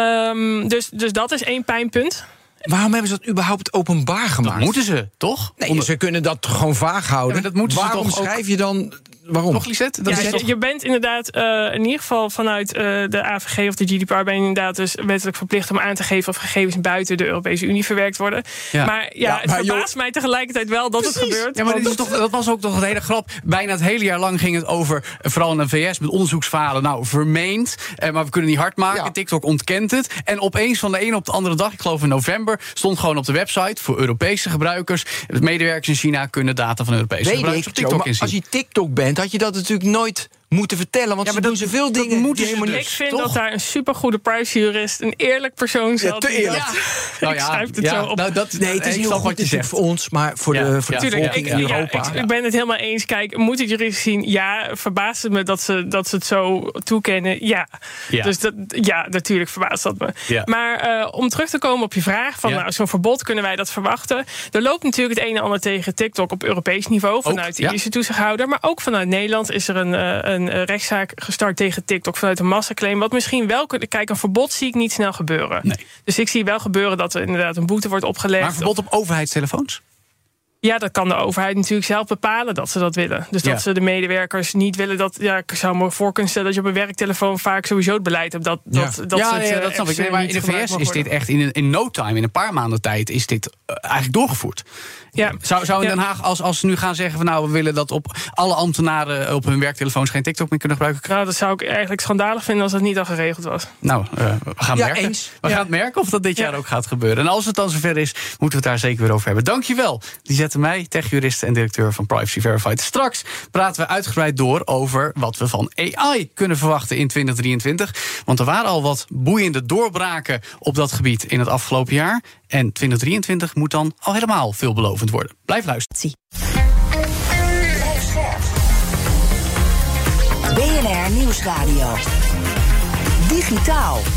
Dus dat is 1 pijnpunt. Waarom hebben ze dat überhaupt openbaar gemaakt? Dat moeten ze, toch? Nee, ze kunnen dat gewoon vaag houden. Ja, waarom schrijf je dan... Waarom? Nog, Lisette? Je bent inderdaad in ieder geval vanuit de AVG of de GDPR... ben je inderdaad dus wettelijk verplicht om aan te geven... of gegevens buiten de Europese Unie verwerkt worden. Ja. Maar het verbaast mij tegelijkertijd wel dat het gebeurt. Ja, maar dat was ook toch een hele grap. Bijna het hele jaar lang ging het over, vooral in de VS... met onderzoeksverhalen, vermeend. Maar we kunnen niet hard maken. Ja. TikTok ontkent het. En opeens van de ene op de andere dag, ik geloof in november... stond gewoon op de website voor Europese gebruikers... medewerkers in China kunnen data van Europese gebruikers op TikTok inzien. Als je TikTok bent, had je dat natuurlijk nooit moeten vertellen. Want ze doen zoveel dingen die helemaal niet. Ik vind dat daar een supergoede privacyjurist, een eerlijk persoon zat. Te eerlijk. Ik schrijf het zo op. Het is heel goed wat je zegt voor ons, maar voor de bevolking in Europa. Ik ben het helemaal eens. Kijk, moet het juristen zien? Ja, verbaast het me dat ze het zo toekennen? Ja. Dus natuurlijk verbaast dat me. Ja. Maar om terug te komen op je vraag van zo'n verbod, kunnen wij dat verwachten? Er loopt natuurlijk het een en ander tegen TikTok op Europees niveau vanuit de Ierse toezichthouder, maar ook vanuit Nederland is er een rechtszaak gestart tegen TikTok vanuit een massaclaim. Wat misschien wel... Kijk, een verbod zie ik niet snel gebeuren. Nee. Dus ik zie wel gebeuren dat er inderdaad een boete wordt opgelegd. Maar een verbod op overheidstelefoons? Ja, dat kan de overheid natuurlijk zelf bepalen dat ze dat willen. Dus dat ze de medewerkers niet willen dat... Ja, ik zou me voor kunnen stellen dat je op een werktelefoon vaak sowieso het beleid hebt. Dat snap ik. Nee, maar in de VS is dit echt in no time, in een paar maanden tijd, is dit eigenlijk doorgevoerd. Ja. Zou in Den Haag, als ze nu gaan zeggen van nou, we willen dat op alle ambtenaren op hun werktelefoons geen TikTok meer kunnen gebruiken? Nou, dat zou ik eigenlijk schandalig vinden als dat niet al geregeld was. Nou, we gaan merken. Eens. We gaan het merken of dat dit jaar ook gaat gebeuren. En als het dan zover is, moeten we het daar zeker weer over hebben. Dankjewel. Die zetten mij, techjurist en directeur van Privacy Verified. Straks praten we uitgebreid door over wat we van AI kunnen verwachten in 2023. Want er waren al wat boeiende doorbraken op dat gebied in het afgelopen jaar. En 2023 moet dan al helemaal veelbelovend worden. Blijf luisteren. BNR Nieuwsradio. Digitaal.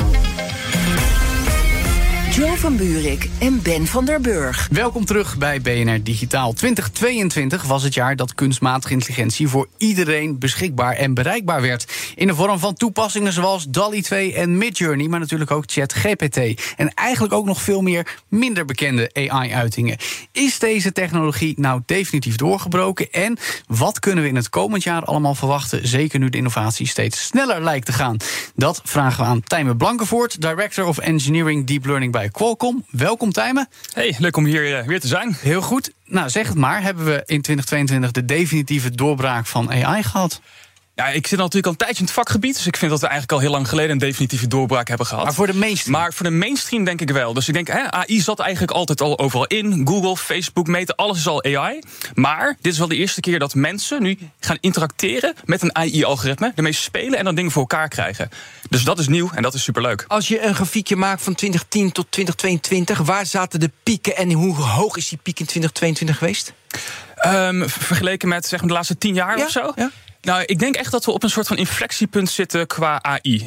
Jo van Buurik en Ben van der Burg. Welkom terug bij BNR Digitaal. 2022 was het jaar dat kunstmatige intelligentie voor iedereen beschikbaar en bereikbaar werd. In de vorm van toepassingen zoals DALL-E 2 en Midjourney, maar natuurlijk ook ChatGPT. En eigenlijk ook nog veel meer minder bekende AI-uitingen. Is deze technologie nou definitief doorgebroken? En wat kunnen we in het komend jaar allemaal verwachten? Zeker nu de innovatie steeds sneller lijkt te gaan. Dat vragen we aan Tijmen Blankenvoort, Director of Engineering Deep Learning bij Qualcomm. Welkom, Tijmen. Hey, leuk om hier weer te zijn. Heel goed. Nou, zeg het maar. Hebben we in 2022 de definitieve doorbraak van AI gehad? Ja, ik zit natuurlijk al een tijdje in het vakgebied, dus ik vind dat we eigenlijk al heel lang geleden een definitieve doorbraak hebben gehad. Maar voor de mainstream denk ik wel. Dus ik denk, AI zat eigenlijk altijd al overal in. Google, Facebook, Meta, alles is al AI. Maar dit is wel de eerste keer dat mensen nu gaan interacteren met een AI-algoritme, ermee spelen en dan dingen voor elkaar krijgen. Dus dat is nieuw en dat is superleuk. Als je een grafiekje maakt van 2010 tot 2022, waar zaten de pieken en hoe hoog is die piek in 2022 geweest? Vergeleken met zeg maar de laatste 10 jaar of zo? Ja. Nou, ik denk echt dat we op een soort van inflectiepunt zitten qua AI.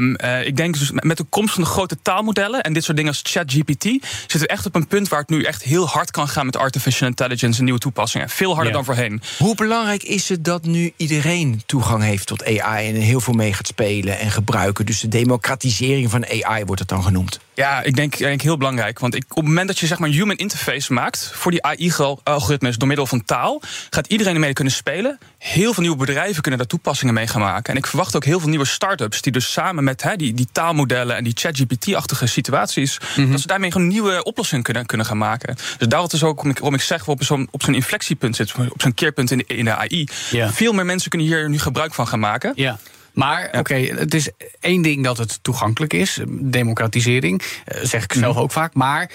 Ik denk dus met de komst van de grote taalmodellen en dit soort dingen als ChatGPT zitten we echt op een punt waar het nu echt heel hard kan gaan met artificial intelligence en nieuwe toepassingen. Veel harder dan voorheen. Hoe belangrijk is het dat nu iedereen toegang heeft tot AI en heel veel mee gaat spelen en gebruiken? Dus de democratisering van AI wordt het dan genoemd. Ja, ik denk heel belangrijk. Want op het moment dat je zeg maar een human interface maakt voor die AI-algoritmes door middel van taal, gaat iedereen ermee kunnen spelen. Heel veel nieuwe bedrijven kunnen daar toepassingen mee gaan maken. En ik verwacht ook heel veel nieuwe start-ups die dus samen met die taalmodellen en die ChatGPT-achtige situaties, dat ze daarmee gewoon nieuwe oplossingen kunnen gaan maken. Dus dat is ook waarom ik zeg, we op zo'n inflectiepunt zitten, op zo'n keerpunt in de AI. Ja. Veel meer mensen kunnen hier nu gebruik van gaan maken. Ja. Maar oké, het is één ding dat het toegankelijk is. Democratisering, zeg ik zelf ook vaak. Maar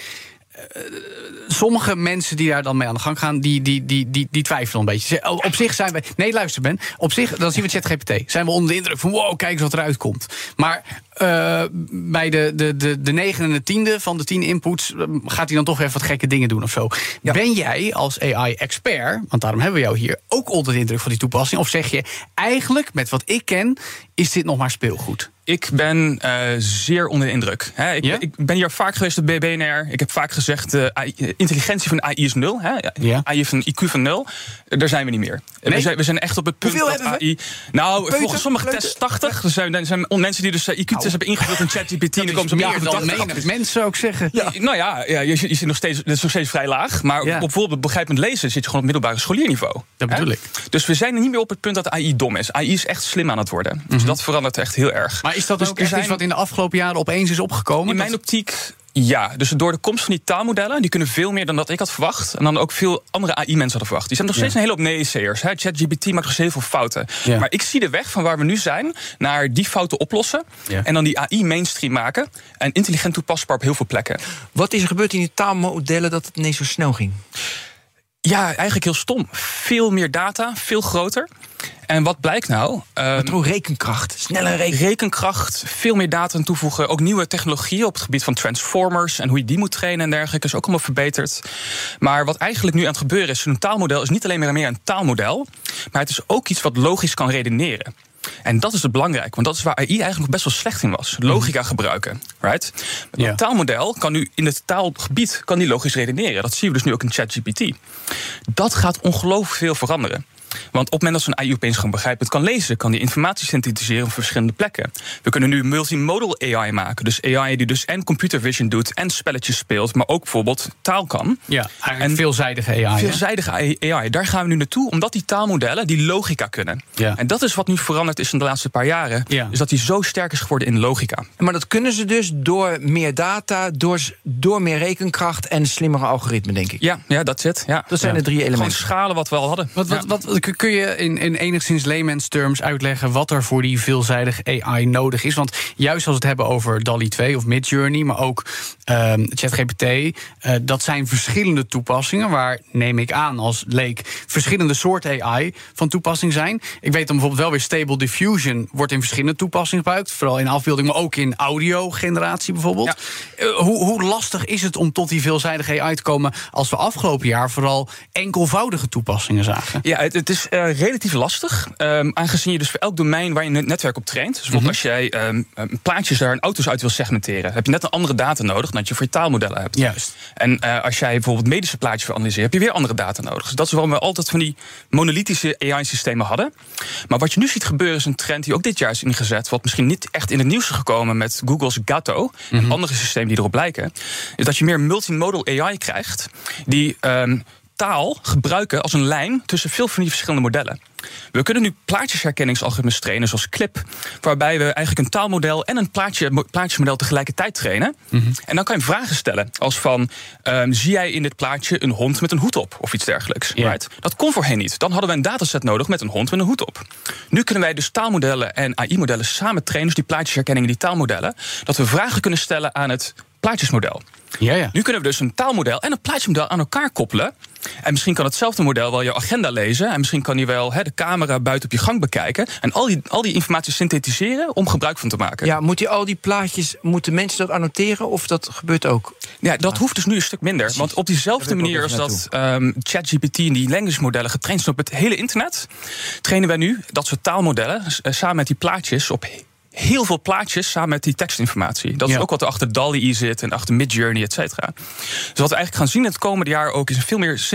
sommige mensen die daar dan mee aan de gang gaan, die twijfelen een beetje. Op zich zijn wij... Nee, luister Ben. Op zich, dan zien we ChatGPT. Zijn we onder de indruk van wow, kijk eens wat eruit komt. Maar bij de 9 en de 10e van de 10 inputs gaat hij dan toch even wat gekke dingen doen of zo. Ja. Ben jij als AI-expert, want daarom hebben we jou hier, ook onder de indruk van die toepassing? Of zeg je eigenlijk, met wat ik ken, is dit nog maar speelgoed? Ik ben zeer onder de indruk. Ik ben hier vaak geweest op BNR. Ik heb vaak gezegd, intelligentie van AI is 0. AI heeft een IQ van 0. Daar zijn we niet meer. Nee? We zijn echt op het punt dat AI... Nou, volgens sommige tests 80. Er zijn mensen die dus IQ-tests hebben ingevuld in ChatGPT. En dan komen ze meer dan mensen, zou ik zeggen. Ja. Nou ja, je zit nog steeds, dat is nog steeds vrij laag. Maar op bijvoorbeeld begrijpend lezen zit je gewoon op middelbare scholierniveau. Dat bedoel ik. Dus we zijn er niet meer op het punt dat AI dom is. AI is echt slim aan het worden. Dus dat verandert echt heel erg. Maar is dat ook echt iets wat in de afgelopen jaren opeens is opgekomen? In mijn optiek, ja. Dus door de komst van die taalmodellen, die kunnen veel meer dan dat ik had verwacht. En dan ook veel andere AI-mensen hadden verwacht. Die zijn nog steeds een hele hoop neeënseers. ChatGPT maakt nog heel veel fouten. Ja. Maar ik zie de weg van waar we nu zijn naar die fouten oplossen. Ja. En dan die AI mainstream maken. En intelligent toepasbaar op heel veel plekken. Wat is er gebeurd in die taalmodellen dat het ineens zo snel ging? Ja, eigenlijk heel stom. Veel meer data, veel groter. En wat blijkt nou? Rekenkracht, snelle rekenkracht, veel meer data toevoegen. Ook nieuwe technologieën op het gebied van transformers en hoe je die moet trainen en dergelijke is ook allemaal verbeterd. Maar wat eigenlijk nu aan het gebeuren is, een taalmodel is niet alleen meer een taalmodel, maar het is ook iets wat logisch kan redeneren. En dat is het belangrijk, want dat is waar AI eigenlijk nog best wel slecht in was. Logica gebruiken, right? Een taalmodel kan nu in het taalgebied kan die logisch redeneren. Dat zien we dus nu ook in ChatGPT. Dat gaat ongelooflijk veel veranderen. Want op het moment dat zo'n AI opeens gewoon begrijpend kan lezen, kan die informatie synthetiseren op verschillende plekken. We kunnen nu multimodal AI maken. Dus AI die dus en computer vision doet en spelletjes speelt, maar ook bijvoorbeeld taal kan. Ja, eigenlijk veelzijdige AI. Veelzijdige AI. Daar gaan we nu naartoe, omdat die taalmodellen die logica kunnen. Ja. En dat is wat nu veranderd is in de laatste paar jaren. Ja. Is dat die zo sterk is geworden in logica. Maar dat kunnen ze dus door meer data, door meer rekenkracht en slimmere algoritmen, denk ik. Ja, dat zit. Ja. Dat zijn de 3 elementen. Gewoon schalen wat we al hadden. Wat kun je in enigszins layman's terms uitleggen wat er voor die veelzijdige AI nodig is? Want juist als we het hebben over DALL-E 2 of Midjourney, maar ook ChatGPT, dat zijn verschillende toepassingen waar, neem ik aan als leek, verschillende soorten AI van toepassing zijn. Ik weet dan bijvoorbeeld wel weer Stable Diffusion wordt in verschillende toepassingen gebruikt, vooral in afbeelding, maar ook in audiogeneratie bijvoorbeeld. Ja. Hoe lastig is het om tot die veelzijdige AI te komen als we afgelopen jaar vooral enkelvoudige toepassingen zagen? Ja, het is relatief lastig, aangezien je dus voor elk domein waar je een netwerk op traint, dus bijvoorbeeld als jij plaatjes daar en auto's uit wil segmenteren, heb je net een andere data nodig dan dat je voor je taalmodellen hebt. Juist. En als jij bijvoorbeeld medische plaatjes wil analyseren, heb je weer andere data nodig. Dus dat is waarom we altijd van die monolithische AI-systemen hadden. Maar wat je nu ziet gebeuren is een trend die ook dit jaar is ingezet, wat misschien niet echt in het nieuws is gekomen met Google's Gato en andere systemen die erop lijken, is dat je meer multimodal AI krijgt die taal gebruiken als een lijn tussen veel van die verschillende modellen. We kunnen nu plaatjesherkenningsalgoritmes trainen, zoals CLIP, waarbij we eigenlijk een taalmodel en een plaatjesmodel tegelijkertijd trainen. En dan kan je vragen stellen, als van, zie jij in dit plaatje een hond met een hoed op, of iets dergelijks. Yeah. Right? Dat kon voorheen niet. Dan hadden we een dataset nodig met een hond met een hoed op. Nu kunnen wij dus taalmodellen en AI-modellen samen trainen, dus die plaatjesherkenning en die taalmodellen, dat we vragen kunnen stellen aan het plaatjesmodel. Ja. Nu kunnen we dus een taalmodel en een plaatjesmodel aan elkaar koppelen. En misschien kan hetzelfde model wel je agenda lezen. En misschien kan hij wel de camera buiten op je gang bekijken. En al die informatie synthetiseren om gebruik van te maken. Ja, al die plaatjes, moeten mensen dat annoteren? Of dat gebeurt ook? Ja, dat hoeft dus nu een stuk minder. Precies. Want op diezelfde manier als dat ChatGPT en die language modellen getraind zijn op het hele internet, trainen wij nu dat soort taalmodellen samen met die plaatjes op heel veel plaatjes samen met die tekstinformatie. Dat is ook wat er achter DALL-E zit en achter Midjourney, et cetera. Dus wat we eigenlijk gaan zien in het komende jaar ook is veel meer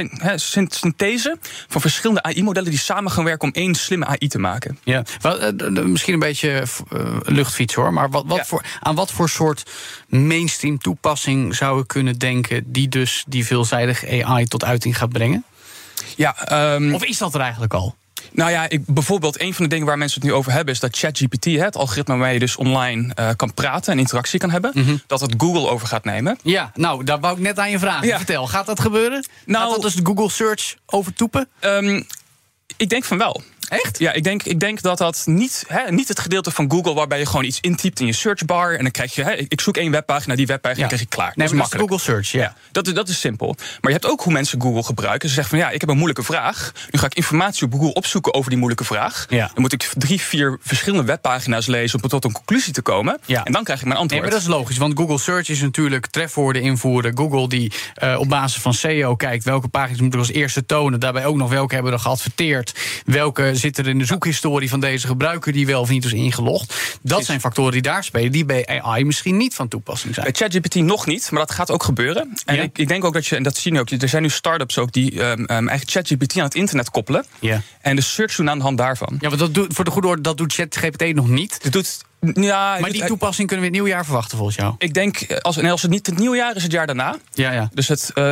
synthese van verschillende AI-modellen die samen gaan werken om één slimme AI te maken. Ja, misschien een beetje luchtfiets hoor, maar aan wat voor soort mainstream toepassing zou ik kunnen denken die dus die veelzijdige AI tot uiting gaat brengen? Ja, of is dat er eigenlijk al? Nou ja, bijvoorbeeld een van de dingen waar mensen het nu over hebben is dat ChatGPT, het algoritme waarmee je dus online kan praten en interactie kan hebben, dat het Google over gaat nemen. Ja, nou, daar wou ik net aan je vragen. Ja. Vertel, gaat dat gebeuren? Gaat dat dus de Google Search overtoepen? Ik denk van wel. Echt? Ja, ik denk dat niet het gedeelte van Google waarbij je gewoon iets intypt in je searchbar en dan krijg je, ik zoek één webpagina, die webpagina krijg je klaar. Nee, dat is makkelijk. Google Search, ja. Dat is simpel. Maar je hebt ook hoe mensen Google gebruiken. Ze zeggen van ik heb een moeilijke vraag. Nu ga ik informatie op Google opzoeken over die moeilijke vraag. Ja. Dan moet ik 3-4 verschillende webpagina's lezen om tot een conclusie te komen. Ja. En dan krijg ik mijn antwoord. Nee, maar dat is logisch, want Google Search is natuurlijk trefwoorden invoeren. Google die op basis van SEO kijkt welke pagina's moeten we als eerste tonen. Daarbij ook nog welke hebben we geadverteerd. Welke zitten er in de zoekhistorie van deze gebruiker die wel of niet is ingelogd. Dat zijn factoren die daar spelen, die bij AI misschien niet van toepassing zijn. Bij ChatGPT nog niet, maar dat gaat ook gebeuren. En ik denk ook dat en dat zien we ook, er zijn nu start-ups ook die eigenlijk ChatGPT aan het internet koppelen. Ja. En de search doen aan de hand daarvan. Ja, maar voor de goede orde, dat doet ChatGPT nog niet. Dat doet maar die toepassing kunnen we het nieuwjaar verwachten volgens jou? Ik denk, als het niet het nieuwjaar is, het jaar daarna. Ja. Dus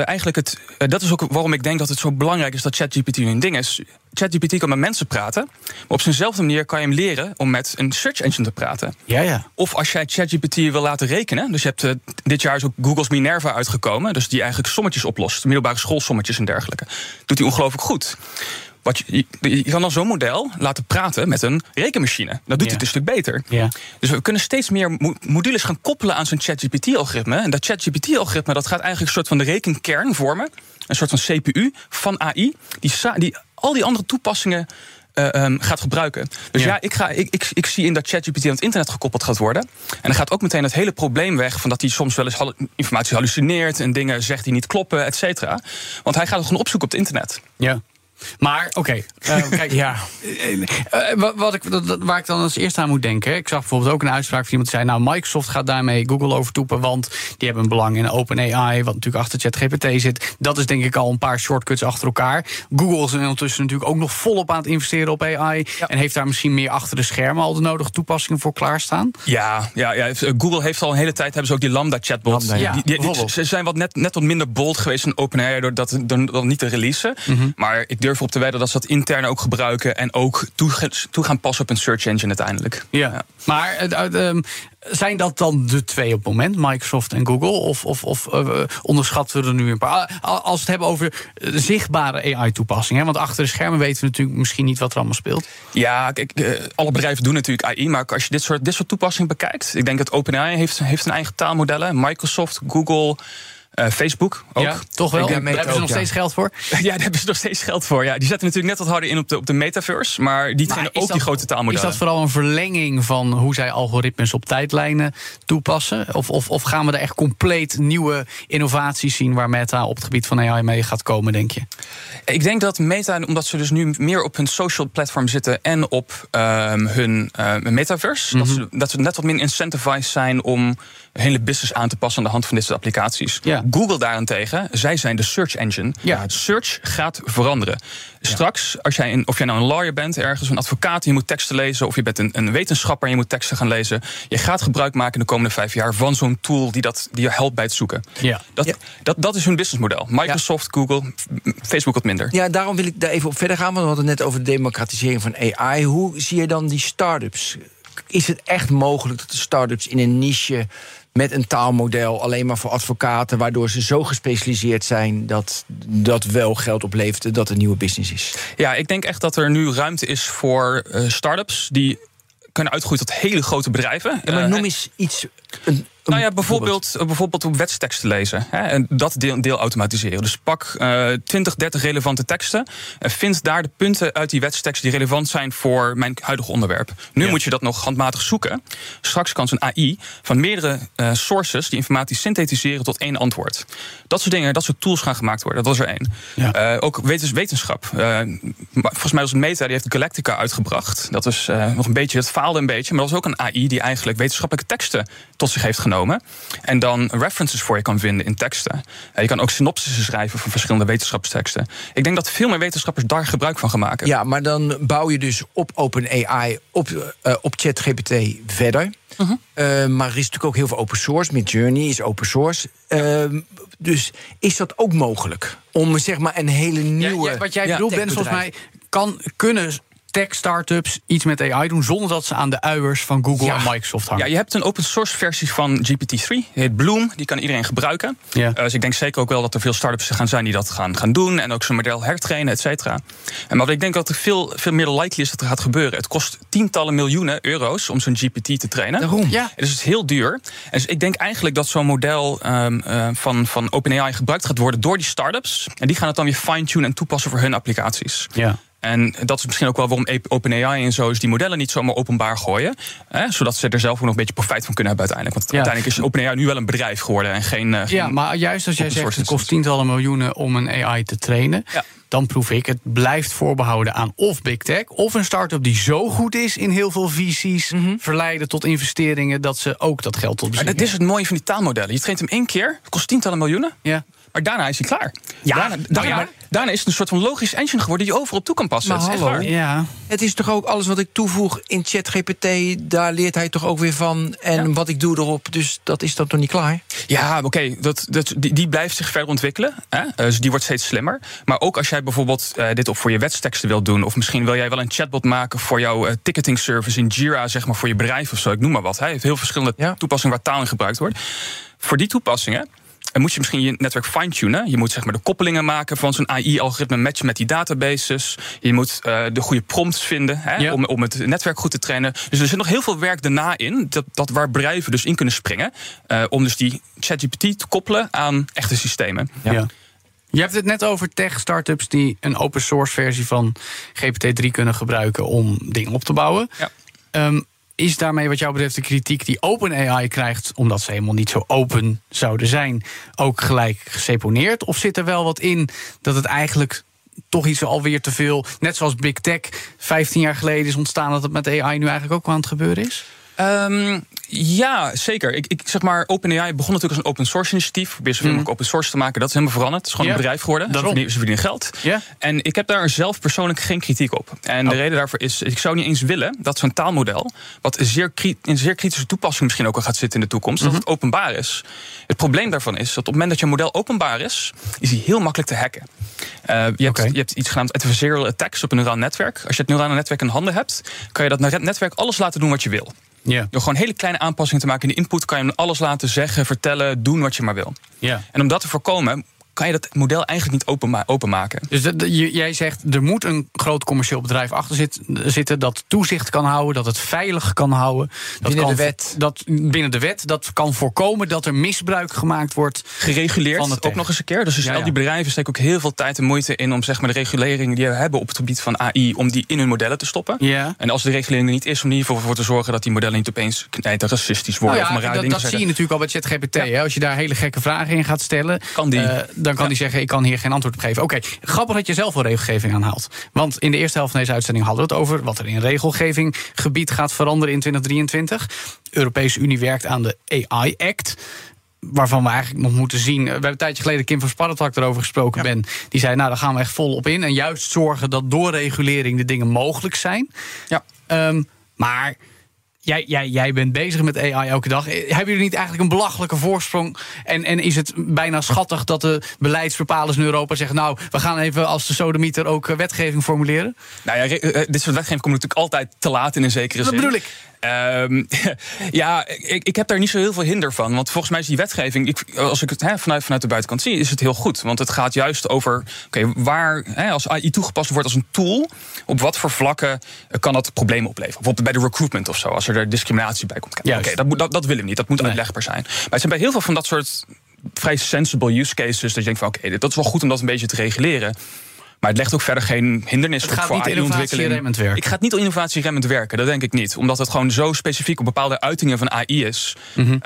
dat is ook waarom ik denk dat het zo belangrijk is dat ChatGPT nu een ding is. ChatGPT kan met mensen praten, maar op zijnzelfde manier kan je hem leren om met een search engine te praten. Ja. Of als jij ChatGPT wil laten rekenen, dus je hebt dit jaar is ook Google's Minerva uitgekomen, dus die eigenlijk sommetjes oplost, middelbare schoolsommetjes en dergelijke. Doet hij ongelooflijk goed. Je kan dan zo'n model laten praten met een rekenmachine. Dat doet het een stuk beter. Ja. Dus we kunnen steeds meer modules gaan koppelen aan zo'n ChatGPT-algoritme. En dat ChatGPT-algoritme dat gaat eigenlijk een soort van de rekenkern vormen. Een soort van CPU van AI. Die al die andere toepassingen gaat gebruiken. Dus ik zie in dat ChatGPT aan het internet gekoppeld gaat worden. En dan gaat ook meteen het hele probleem weg van dat hij soms wel eens informatie hallucineert en dingen zegt die niet kloppen, et cetera. Want hij gaat het gewoon opzoeken op het internet. Ja. Maar, oké, kijk, waar ik dan als eerste aan moet denken. Ik zag bijvoorbeeld ook een uitspraak van iemand die zei, nou, Microsoft gaat daarmee Google overtoepen, want die hebben een belang in OpenAI, wat natuurlijk achter ChatGPT zit. Dat is denk ik al een paar shortcuts achter elkaar. Google is ondertussen natuurlijk ook nog volop aan het investeren op AI en heeft daar misschien meer achter de schermen al de nodige toepassingen voor klaarstaan. Ja. Google heeft al een hele tijd, hebben ze ook die Lambda chatbot. Ze zijn net wat minder bold geweest in OpenAI door dat niet te releasen. Maar ik durf op te wedden dat ze dat intern ook gebruiken en ook toe gaan passen op een search engine uiteindelijk. Ja. Maar zijn dat dan de twee op het moment, Microsoft en Google? Of onderschatten we er nu een paar? Als we het hebben over zichtbare AI-toepassingen. Want achter de schermen weten we natuurlijk misschien niet wat er allemaal speelt. Ja, kijk, alle bedrijven doen natuurlijk AI. Maar als je dit soort toepassingen bekijkt, ik denk dat OpenAI heeft een eigen taalmodellen. Microsoft, Google, Facebook ook. Ja, toch wel? Daar hebben ze nog steeds geld voor? Ja, daar hebben ze nog steeds geld voor. Ja. Die zetten natuurlijk net wat harder in op de metaverse. Maar die trainen ook die grote taalmodellen. Is dat vooral een verlenging van hoe zij algoritmes op tijdlijnen toepassen? Of gaan we er echt compleet nieuwe innovaties zien waar Meta op het gebied van AI mee gaat komen, denk je? Ik denk dat Meta, omdat ze dus nu meer op hun social platform zitten en op hun metaverse, dat ze net wat minder incentivized zijn om hun hele business aan te passen aan de hand van dit soort applicaties. Ja. Google daarentegen, zij zijn de search engine. Ja. Search gaat veranderen. Straks, of jij nou een lawyer bent, ergens een advocaat, je moet teksten lezen, of je bent een wetenschapper en je moet teksten gaan lezen. Je gaat gebruik maken in de komende 5 jaar van zo'n tool die je helpt bij het zoeken. Ja. Dat is hun businessmodel. Microsoft, Google, Facebook wat minder. Ja, daarom wil ik daar even op verder gaan, want we hadden het net over de democratisering van AI. Hoe zie je dan die start-ups? Is het echt mogelijk dat de start-ups in een niche met een taalmodel alleen maar voor advocaten, waardoor ze zo gespecialiseerd zijn dat dat wel geld oplevert en dat een nieuwe business is? Ja, ik denk echt dat er nu ruimte is voor start-ups die kunnen uitgroeien tot hele grote bedrijven. Ja, maar noem eens iets. Bijvoorbeeld op wetsteksten lezen. En dat deel automatiseren. Dus pak 20, 30 relevante teksten. Vind daar de punten uit die wetstekst die relevant zijn voor mijn huidige onderwerp. Nu moet je dat nog handmatig zoeken. Straks kan zo'n AI van meerdere sources die informatie synthetiseren tot 1 antwoord. Dat soort dingen, dat soort tools gaan gemaakt worden. Dat was er 1. Ja. Ook wetenschap. Volgens mij was het Meta, die heeft Galactica uitgebracht. Dat is nog een beetje, het faalde een beetje. Maar dat was ook een AI die eigenlijk wetenschappelijke teksten tot zich heeft genomen. En dan references voor je kan vinden in teksten. Je kan ook synopsissen schrijven van verschillende wetenschapsteksten. Ik denk dat veel meer wetenschappers daar gebruik van gaan maken. Ja, maar dan bouw je dus op OpenAI, op ChatGPT verder. Maar er is natuurlijk ook heel veel open source. Midjourney is open source. Dus is dat ook mogelijk? Om zeg maar een hele nieuwe. Wat jij bedoelt, Ben, volgens mij kunnen tech-startups iets met AI doen zonder dat ze aan de uiers van Google en Microsoft hangen. Ja, je hebt een open source versie van GPT-3. Die heet Bloom, die kan iedereen gebruiken. Ja. Dus ik denk zeker ook wel dat er veel startups gaan zijn die dat gaan doen en ook zo'n model hertrainen, et cetera. Maar ik denk dat er veel meer likely is dat er gaat gebeuren. Het kost tientallen miljoenen euro's om zo'n GPT te trainen. Daarom. Ja. Dus het is heel duur. En dus ik denk eigenlijk dat zo'n model van OpenAI gebruikt gaat worden door die startups. En die gaan het dan weer fine-tunen en toepassen voor hun applicaties. Ja. En dat is misschien ook wel waarom OpenAI en zo is die modellen niet zomaar openbaar gooien. Zodat ze er zelf ook nog een beetje profijt van kunnen hebben uiteindelijk. Want uiteindelijk is OpenAI nu wel een bedrijf geworden en geen maar juist als jij zegt het kost tientallen miljoenen om een AI te trainen. Ja. Dan proef ik, het blijft voorbehouden aan of big tech of een start-up die zo goed is in heel veel visies, verleiden tot investeringen, dat ze ook dat geld tot beschikking. Dat is het mooie van die taalmodellen. Je traint hem 1 keer, het kost tientallen miljoenen. Ja. Maar daarna is hij klaar. Daarna is het een soort van logisch engine geworden die je overal toe kan passen. Maar hallo, het is toch ook alles wat ik toevoeg in ChatGPT, daar leert hij toch ook weer van. En wat ik doe erop, dus dat is dan toch niet klaar? Ja, oké, die blijft zich verder ontwikkelen. Dus die wordt steeds slimmer. Maar ook als jij bijvoorbeeld dit voor je wetsteksten wilt doen, of misschien wil jij wel een chatbot maken voor jouw ticketing service in Jira, zeg maar voor je bedrijf of zo, ik noem maar wat. Hij heeft heel verschillende toepassingen waar taal in gebruikt wordt. Voor die toepassingen moet je misschien je netwerk fine-tunen. Je moet zeg maar de koppelingen maken van zo'n AI-algoritme, matchen met die databases. Je moet de goede prompts vinden om het netwerk goed te trainen. Dus er zit nog heel veel werk daarna in, dat waar bedrijven dus in kunnen springen, om dus die ChatGPT te koppelen aan echte systemen. Je hebt het net over tech-startups die een open source versie van GPT-3 kunnen gebruiken om dingen op te bouwen. Ja. Is daarmee wat jou betreft de kritiek die OpenAI krijgt, omdat ze helemaal niet zo open zouden zijn, ook gelijk geseponeerd? Of zit er wel wat in dat het eigenlijk toch iets alweer te veel, net zoals Big Tech 15 jaar geleden is ontstaan, dat het met AI nu eigenlijk ook aan het gebeuren is? Ja, zeker. Ik zeg maar, OpenAI begon natuurlijk als een open source initiatief. Probeer zoveel mogelijk open source te maken. Dat is helemaal veranderd. Het is gewoon een bedrijf geworden. Ze verdienen geld. Ja. En ik heb daar zelf persoonlijk geen kritiek op. En de reden daarvoor is, ik zou niet eens willen dat zo'n taalmodel, wat in zeer kritische toepassing misschien ook al gaat zitten in de toekomst, dat het openbaar is. Het probleem daarvan is dat op het moment dat je model openbaar is hij heel makkelijk te hacken. Je hebt iets genaamd adversarial attacks op een neuraal netwerk. Als je het neurale netwerk in handen hebt, kan je dat netwerk alles laten doen wat je wil. Yeah. Door gewoon hele kleine aanpassingen te maken in de input, kan je hem alles laten zeggen, vertellen, doen wat je maar wil. Yeah. En om dat te voorkomen, kan je dat model eigenlijk niet openmaken. Dus jij zegt, er moet een groot commercieel bedrijf achter zitten dat toezicht kan houden, dat het veilig kan houden. Binnen de wet. Dat kan voorkomen dat er misbruik gemaakt wordt. Gereguleerd ook nog eens een keer. Dus al die bedrijven steken ook heel veel tijd en moeite in om zeg maar de regulering die we hebben op het gebied van AI, om die in hun modellen te stoppen. Yeah. En als de regulering er niet is, om in ieder geval voor te zorgen dat die modellen niet opeens racistisch worden. Of maar rare dingen dat zie je natuurlijk al bij ChatGPT. Ja. Als je daar hele gekke vragen in gaat stellen, dan kan die zeggen, ik kan hier geen antwoord op geven. Oké, grappig dat je zelf wel regelgeving aanhaalt. Want in de eerste helft van deze uitzending hadden we het over wat er in regelgevinggebied gaat veranderen in 2023. De Europese Unie werkt aan de AI Act, waarvan we eigenlijk nog moeten zien. We hebben een tijdje geleden Kim van Sparretak erover gesproken, Ben. Die zei, nou, daar gaan we echt volop in. En juist zorgen dat door regulering de dingen mogelijk zijn. Ja. Maar Jij bent bezig met AI elke dag. Hebben jullie niet eigenlijk een belachelijke voorsprong? En is het bijna schattig dat de beleidsbepalers in Europa zeggen, nou, we gaan even als de sodemieter ook wetgeving formuleren? Nou ja, dit soort wetgeving komt natuurlijk altijd te laat in een zekere zin. Dat bedoel ik. Ik heb daar niet zo heel veel hinder van. Want volgens mij is die wetgeving, als ik het vanuit de buitenkant zie, is het heel goed. Want het gaat juist over, waar als AI toegepast wordt als een tool, op wat voor vlakken kan dat problemen opleveren. Bijvoorbeeld bij de recruitment of zo, als er discriminatie bij komt. Dat willen we niet, dat moet uitlegbaar zijn. Maar het zijn bij heel veel van dat soort vrij sensible use cases, dat je denkt van dat is wel goed om dat een beetje te reguleren. Maar het legt ook verder geen hindernis voor AI-ontwikkeling. Ik ga niet innovatieremmend werken, dat denk ik niet. Omdat het gewoon zo specifiek op bepaalde uitingen van AI is.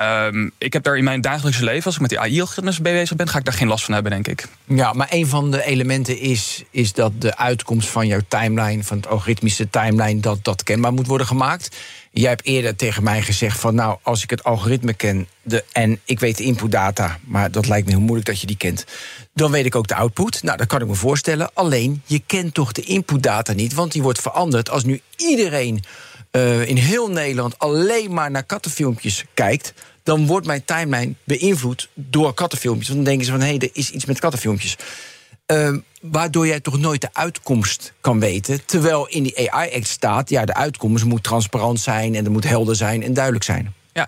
Ik heb daar in mijn dagelijkse leven, als ik met die AI-algoritmes bezig ben, ga ik daar geen last van hebben, denk ik. Ja, maar een van de elementen is dat de uitkomst van jouw timeline, van het algoritmische timeline, dat kenbaar moet worden gemaakt. Jij hebt eerder tegen mij gezegd van, nou, als ik het algoritme ken en ik weet de inputdata, maar dat lijkt me heel moeilijk dat je die kent, dan weet ik ook de output. Nou, dat kan ik me voorstellen. Alleen, je kent toch de inputdata niet, want die wordt veranderd. Als nu iedereen in heel Nederland alleen maar naar kattenfilmpjes kijkt, dan wordt mijn timeline beïnvloed door kattenfilmpjes. Want dan denken ze van, er is iets met kattenfilmpjes. Waardoor jij toch nooit de uitkomst kan weten. Terwijl in die AI-act staat, de uitkomst moet transparant zijn en er moet helder zijn en duidelijk zijn. Ja,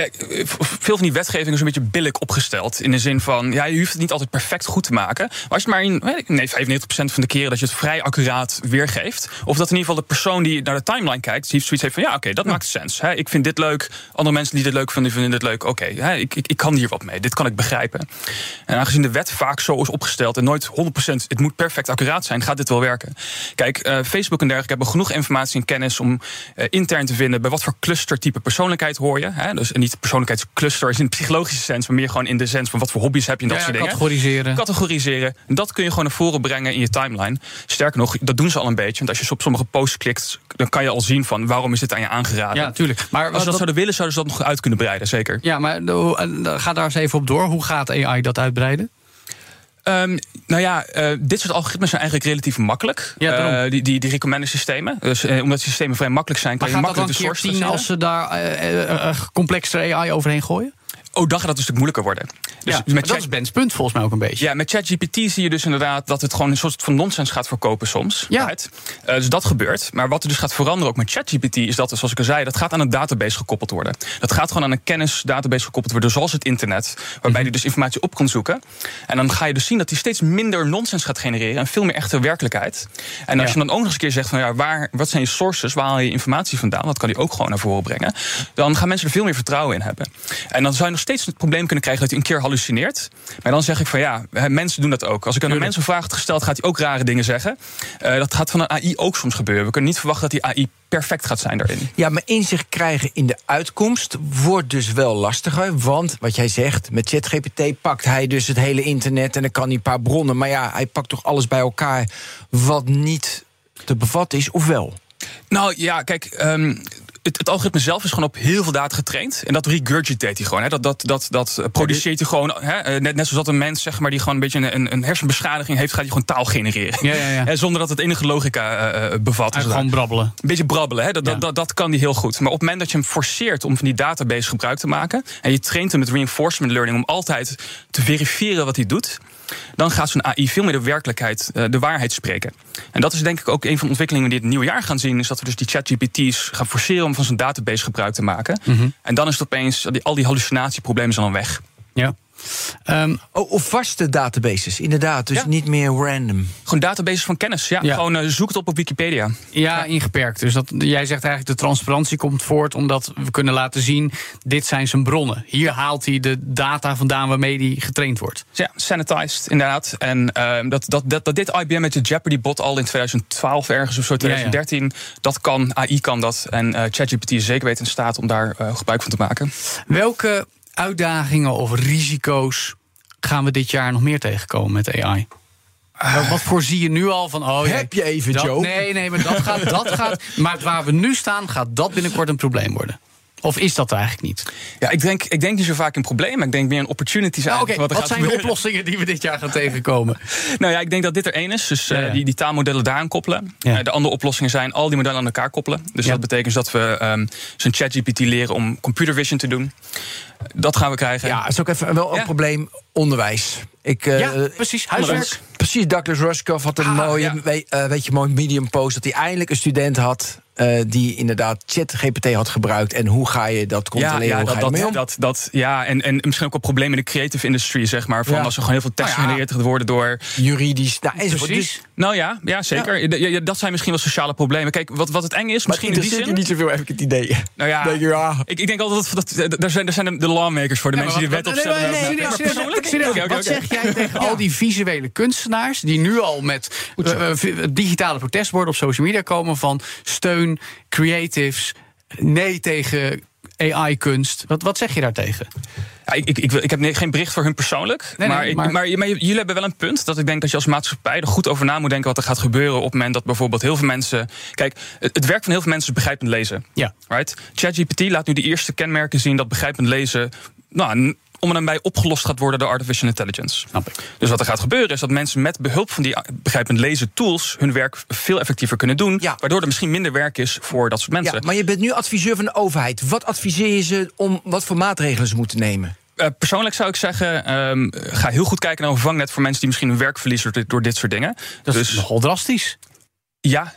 veel van die wetgeving is een beetje billig opgesteld. In de zin van, je hoeft het niet altijd perfect goed te maken. Maar als je het maar 95% van de keren dat je het vrij accuraat weergeeft. Of dat in ieder geval de persoon die naar de timeline kijkt, zoiets heeft van, dat maakt sens. Ik vind dit leuk. Andere mensen die dit leuk vinden, vinden dit leuk. Ik kan hier wat mee. Dit kan ik begrijpen. En aangezien de wet vaak zo is opgesteld en nooit 100%, het moet perfect accuraat zijn, gaat dit wel werken. Kijk, Facebook en dergelijke hebben genoeg informatie en kennis om intern te vinden bij wat voor clustertype persoonlijkheid hoor je. Dus niet persoonlijkheidsclusters in de psychologische sens, maar meer gewoon in de sens van wat voor hobby's heb je en dat soort dingen. Categoriseren. Dat kun je gewoon naar voren brengen in je timeline. Sterker nog, dat doen ze al een beetje. Want als je op sommige posts klikt, dan kan je al zien van waarom is dit aan je aangeraden. Ja, natuurlijk. Maar als ze dat zouden willen, zouden ze dat nog uit kunnen breiden, zeker. Ja, maar ga daar eens even op door. Hoe gaat AI dat uitbreiden? Dit soort algoritmes zijn eigenlijk relatief makkelijk. Ja, die recommender systemen. Dus omdat die systemen vrij makkelijk zijn, kan je makkelijk de source zien als ze daar complexere AI overheen gooien? Dan gaat dat een stuk moeilijker worden. Dus dat is Ben's punt volgens mij ook een beetje. Ja, met ChatGPT zie je dus inderdaad dat het gewoon een soort van nonsens gaat verkopen soms. Ja. Dus dat gebeurt. Maar wat er dus gaat veranderen ook met ChatGPT is dat, zoals ik al zei, dat gaat aan een database gekoppeld worden. Dat gaat gewoon aan een kennisdatabase gekoppeld worden, zoals het internet, waarbij die dus informatie op kan zoeken. En dan ga je dus zien dat die steeds minder nonsens gaat genereren en veel meer echte werkelijkheid. En als je dan ook nog eens een keer zegt van wat zijn je sources, waar haal je informatie vandaan, dat kan die ook gewoon naar voren brengen. Dan gaan mensen er veel meer vertrouwen in hebben. En dan zou je nog steeds het probleem kunnen krijgen dat je een keer hallucineert. Maar dan zeg ik van ja, mensen doen dat ook. Als ik aan mensen een vraag had gesteld, gaat hij ook rare dingen zeggen. Dat gaat van een AI ook soms gebeuren. We kunnen niet verwachten dat die AI perfect gaat zijn daarin. Ja, maar inzicht krijgen in de uitkomst wordt dus wel lastiger. Want, wat jij zegt, met ChatGPT pakt hij dus het hele internet en dan kan hij een paar bronnen. Maar ja, hij pakt toch alles bij elkaar wat niet te bevatten is, of wel? Nou ja, kijk, het algoritme zelf is gewoon op heel veel data getraind. En dat regurgiteert hij gewoon. Hè. Dat produceert hij gewoon. Hè. Net zoals dat een mens, zeg maar, die gewoon een beetje een hersenbeschadiging heeft, gaat hij gewoon taal genereren. Ja. Zonder dat het enige logica bevat. Gewoon brabbelen. Een beetje brabbelen, hè. Dat kan hij heel goed. Maar op het moment dat je hem forceert om van die database gebruik te maken, en je traint hem met reinforcement learning om altijd te verifiëren wat hij doet, dan gaat zo'n AI veel meer de werkelijkheid, de waarheid spreken. En dat is denk ik ook een van de ontwikkelingen die we dit nieuwe jaar gaan zien, is dat we dus die ChatGPT's gaan forceren om van zo'n database gebruik te maken. Mm-hmm. En dan is het opeens, al die hallucinatieproblemen zijn dan weg. Ja. Of vaste databases, inderdaad. Dus niet meer random. Gewoon databases van kennis. Ja. Gewoon zoek het op Wikipedia. Ja, ingeperkt. Dus jij zegt eigenlijk de transparantie komt voort omdat we kunnen laten zien, dit zijn zijn bronnen. Hier haalt hij de data vandaan waarmee hij getraind wordt. Ja, sanitized, inderdaad. En dat dit IBM met de Jeopardy-bot al in 2012 ergens of zo, 2013, dat kan, AI kan dat. En ChatGPT is zeker weten in staat om daar gebruik van te maken. Welke uitdagingen of risico's gaan we dit jaar nog meer tegenkomen met AI? Wat voorzie je nu al van? Heb je even, Joe? Nee, maar dat gaat. Maar waar we nu staan, gaat dat binnenkort een probleem worden. Of is dat eigenlijk niet? Ja, ik denk niet zo vaak een probleem, maar ik denk meer een opportunities eigenlijk. Wat zijn de oplossingen die we dit jaar gaan tegenkomen? Nou ja, ik denk dat dit er één is. Dus die taalmodellen daaraan koppelen. Ja. De andere oplossingen zijn al die modellen aan elkaar koppelen. Dus dat betekent dat we zo'n ChatGPT leren om computer vision te doen. Dat gaan we krijgen. Ja, is ook even wel een probleem. Onderwijs. Precies. Huiswerk. Precies, Douglas Rushkoff had een mooi Medium post dat hij eindelijk een student had die inderdaad ChatGPT had gebruikt. En hoe ga je dat controleren? En misschien ook wel problemen in de creative industry, zeg maar. Van als er gewoon heel veel tekst gegenereerd worden door juridisch. Precies. Nou ja, zeker. Ja, dat zijn misschien wel sociale problemen. Kijk, wat het eng is, maar misschien in die zin. Je niet zoveel, heb ik het idee. Nou ja, ik denk altijd dat daar zijn de lawmakers voor, de mensen die de wet opstellen. Wat zeg jij tegen al die visuele kunstenaars die nu al met digitale protestborden op social media komen van steun, creatives, nee tegen AI-kunst. Wat zeg je daartegen? Ja, ik heb geen bericht voor hun persoonlijk. Maar jullie hebben wel een punt dat ik denk dat je als maatschappij er goed over na moet denken wat er gaat gebeuren op het moment dat bijvoorbeeld heel veel mensen. Kijk, het werk van heel veel mensen is begrijpend lezen. Ja. Right? ChatGPT laat nu de eerste kenmerken zien dat begrijpend lezen om en bij opgelost gaat worden door artificial intelligence. Snap ik. Dus wat er gaat gebeuren is dat mensen met behulp van die begrijpend lezen tools hun werk veel effectiever kunnen doen, waardoor er misschien minder werk is voor dat soort mensen. Ja, maar je bent nu adviseur van de overheid. Wat adviseer je ze om wat voor maatregelen ze moeten nemen? Persoonlijk zou ik zeggen, ga heel goed kijken naar een vangnet voor mensen die misschien hun werk verliezen door dit soort dingen. Dat is nogal drastisch. Ja.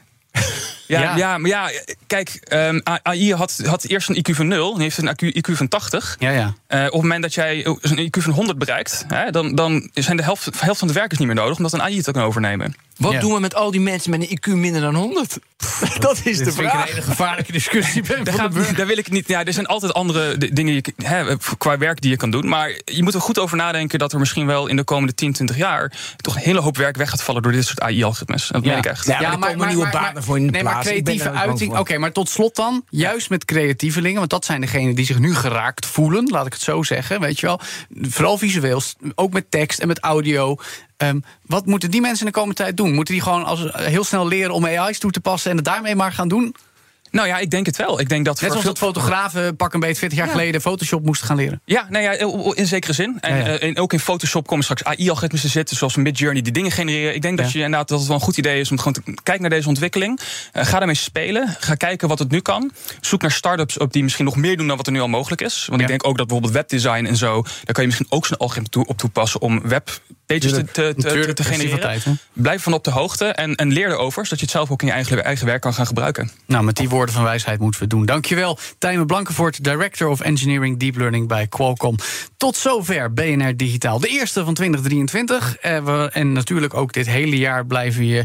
Maar kijk, AI had eerst een IQ van 0 en heeft een IQ van 80. Ja. Op het moment dat jij een IQ van 100 bereikt, dan zijn de helft van het werk is niet meer nodig, omdat een AI het kan overnemen. Wat doen we met al die mensen met een IQ minder dan 100? Dat is de vraag. Dat vind ik een hele gevaarlijke discussie. Daar wil ik het niet. Ja, er zijn altijd andere dingen qua werk die je kan doen. Maar je moet er goed over nadenken dat er misschien wel in de komende 10, 20 jaar toch een hele hoop werk weg gaat vallen door dit soort AI-algoritmes. Dat meen ik echt. Ja, maar er komen nieuwe banen voor in de plaats. Maar creatieve uiting. Oké, maar tot slot dan, juist met creatievelingen, want dat zijn degenen die zich nu geraakt voelen, laat ik het zo zeggen, weet je wel. Vooral visueel, ook met tekst en met audio. Wat moeten die mensen in de komende tijd doen? Moeten die gewoon heel snel leren om AI's toe te passen en het daarmee maar gaan doen? Nou ja, ik denk het wel. Ik denk dat net zoals dat fotografen pak een beetje 40 jaar geleden Photoshop moesten gaan leren. Ja, in zekere zin. En ook in Photoshop komen straks AI-algoritmes te zitten, zoals Midjourney, die dingen genereren. Ik denk dat dat het wel een goed idee is om gewoon te kijken naar deze ontwikkeling. Ga daarmee spelen. Ga kijken wat het nu kan. Zoek naar start-ups op die misschien nog meer doen dan wat er nu al mogelijk is. Want ik denk ook dat bijvoorbeeld webdesign en zo, daar kan je misschien ook zo'n algoritme op toepassen om webpages te genereren. Blijf van op de hoogte en leer erover, zodat je het zelf ook in je eigen werk kan gaan gebruiken. Nou, met die woorden van wijsheid moeten we doen. Dankjewel, Tijmen Blankenvoort, Director of Engineering Deep Learning bij Qualcomm. Tot zover BNR Digitaal. De eerste van 2023. En natuurlijk ook dit hele jaar blijven we je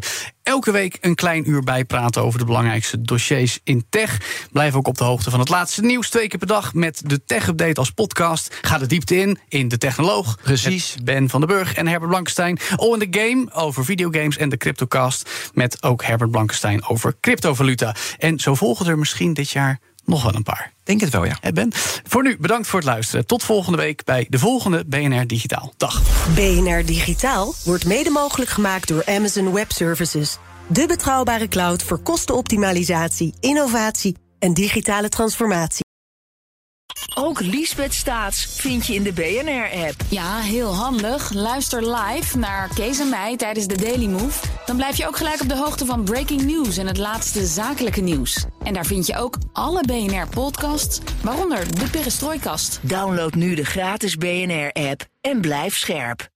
elke week een klein uur bijpraten over de belangrijkste dossiers in tech. Blijf ook op de hoogte van het laatste nieuws 2 keer per dag met de Tech-update als podcast. Ga de diepte in De Technoloog. Precies. Met Ben van den Burg en Herbert Blankenstein. All in the Game over videogames en de Cryptocast met ook Herbert Blankenstein over cryptovaluta. En zo volgen er misschien dit jaar nog wel een paar. Denk het wel, ja. Ben, voor nu bedankt voor het luisteren. Tot volgende week bij de volgende BNR Digitaal. Dag. BNR Digitaal wordt mede mogelijk gemaakt door Amazon Web Services. De betrouwbare cloud voor kostenoptimalisatie, innovatie en digitale transformatie. Ook Liesbeth Staats vind je in de BNR-app. Ja, heel handig. Luister live naar Kees en mij tijdens de Daily Move. Dan blijf je ook gelijk op de hoogte van breaking news en het laatste zakelijke nieuws. En daar vind je ook alle BNR-podcasts, waaronder de Perestrooikast. Download nu de gratis BNR-app en blijf scherp.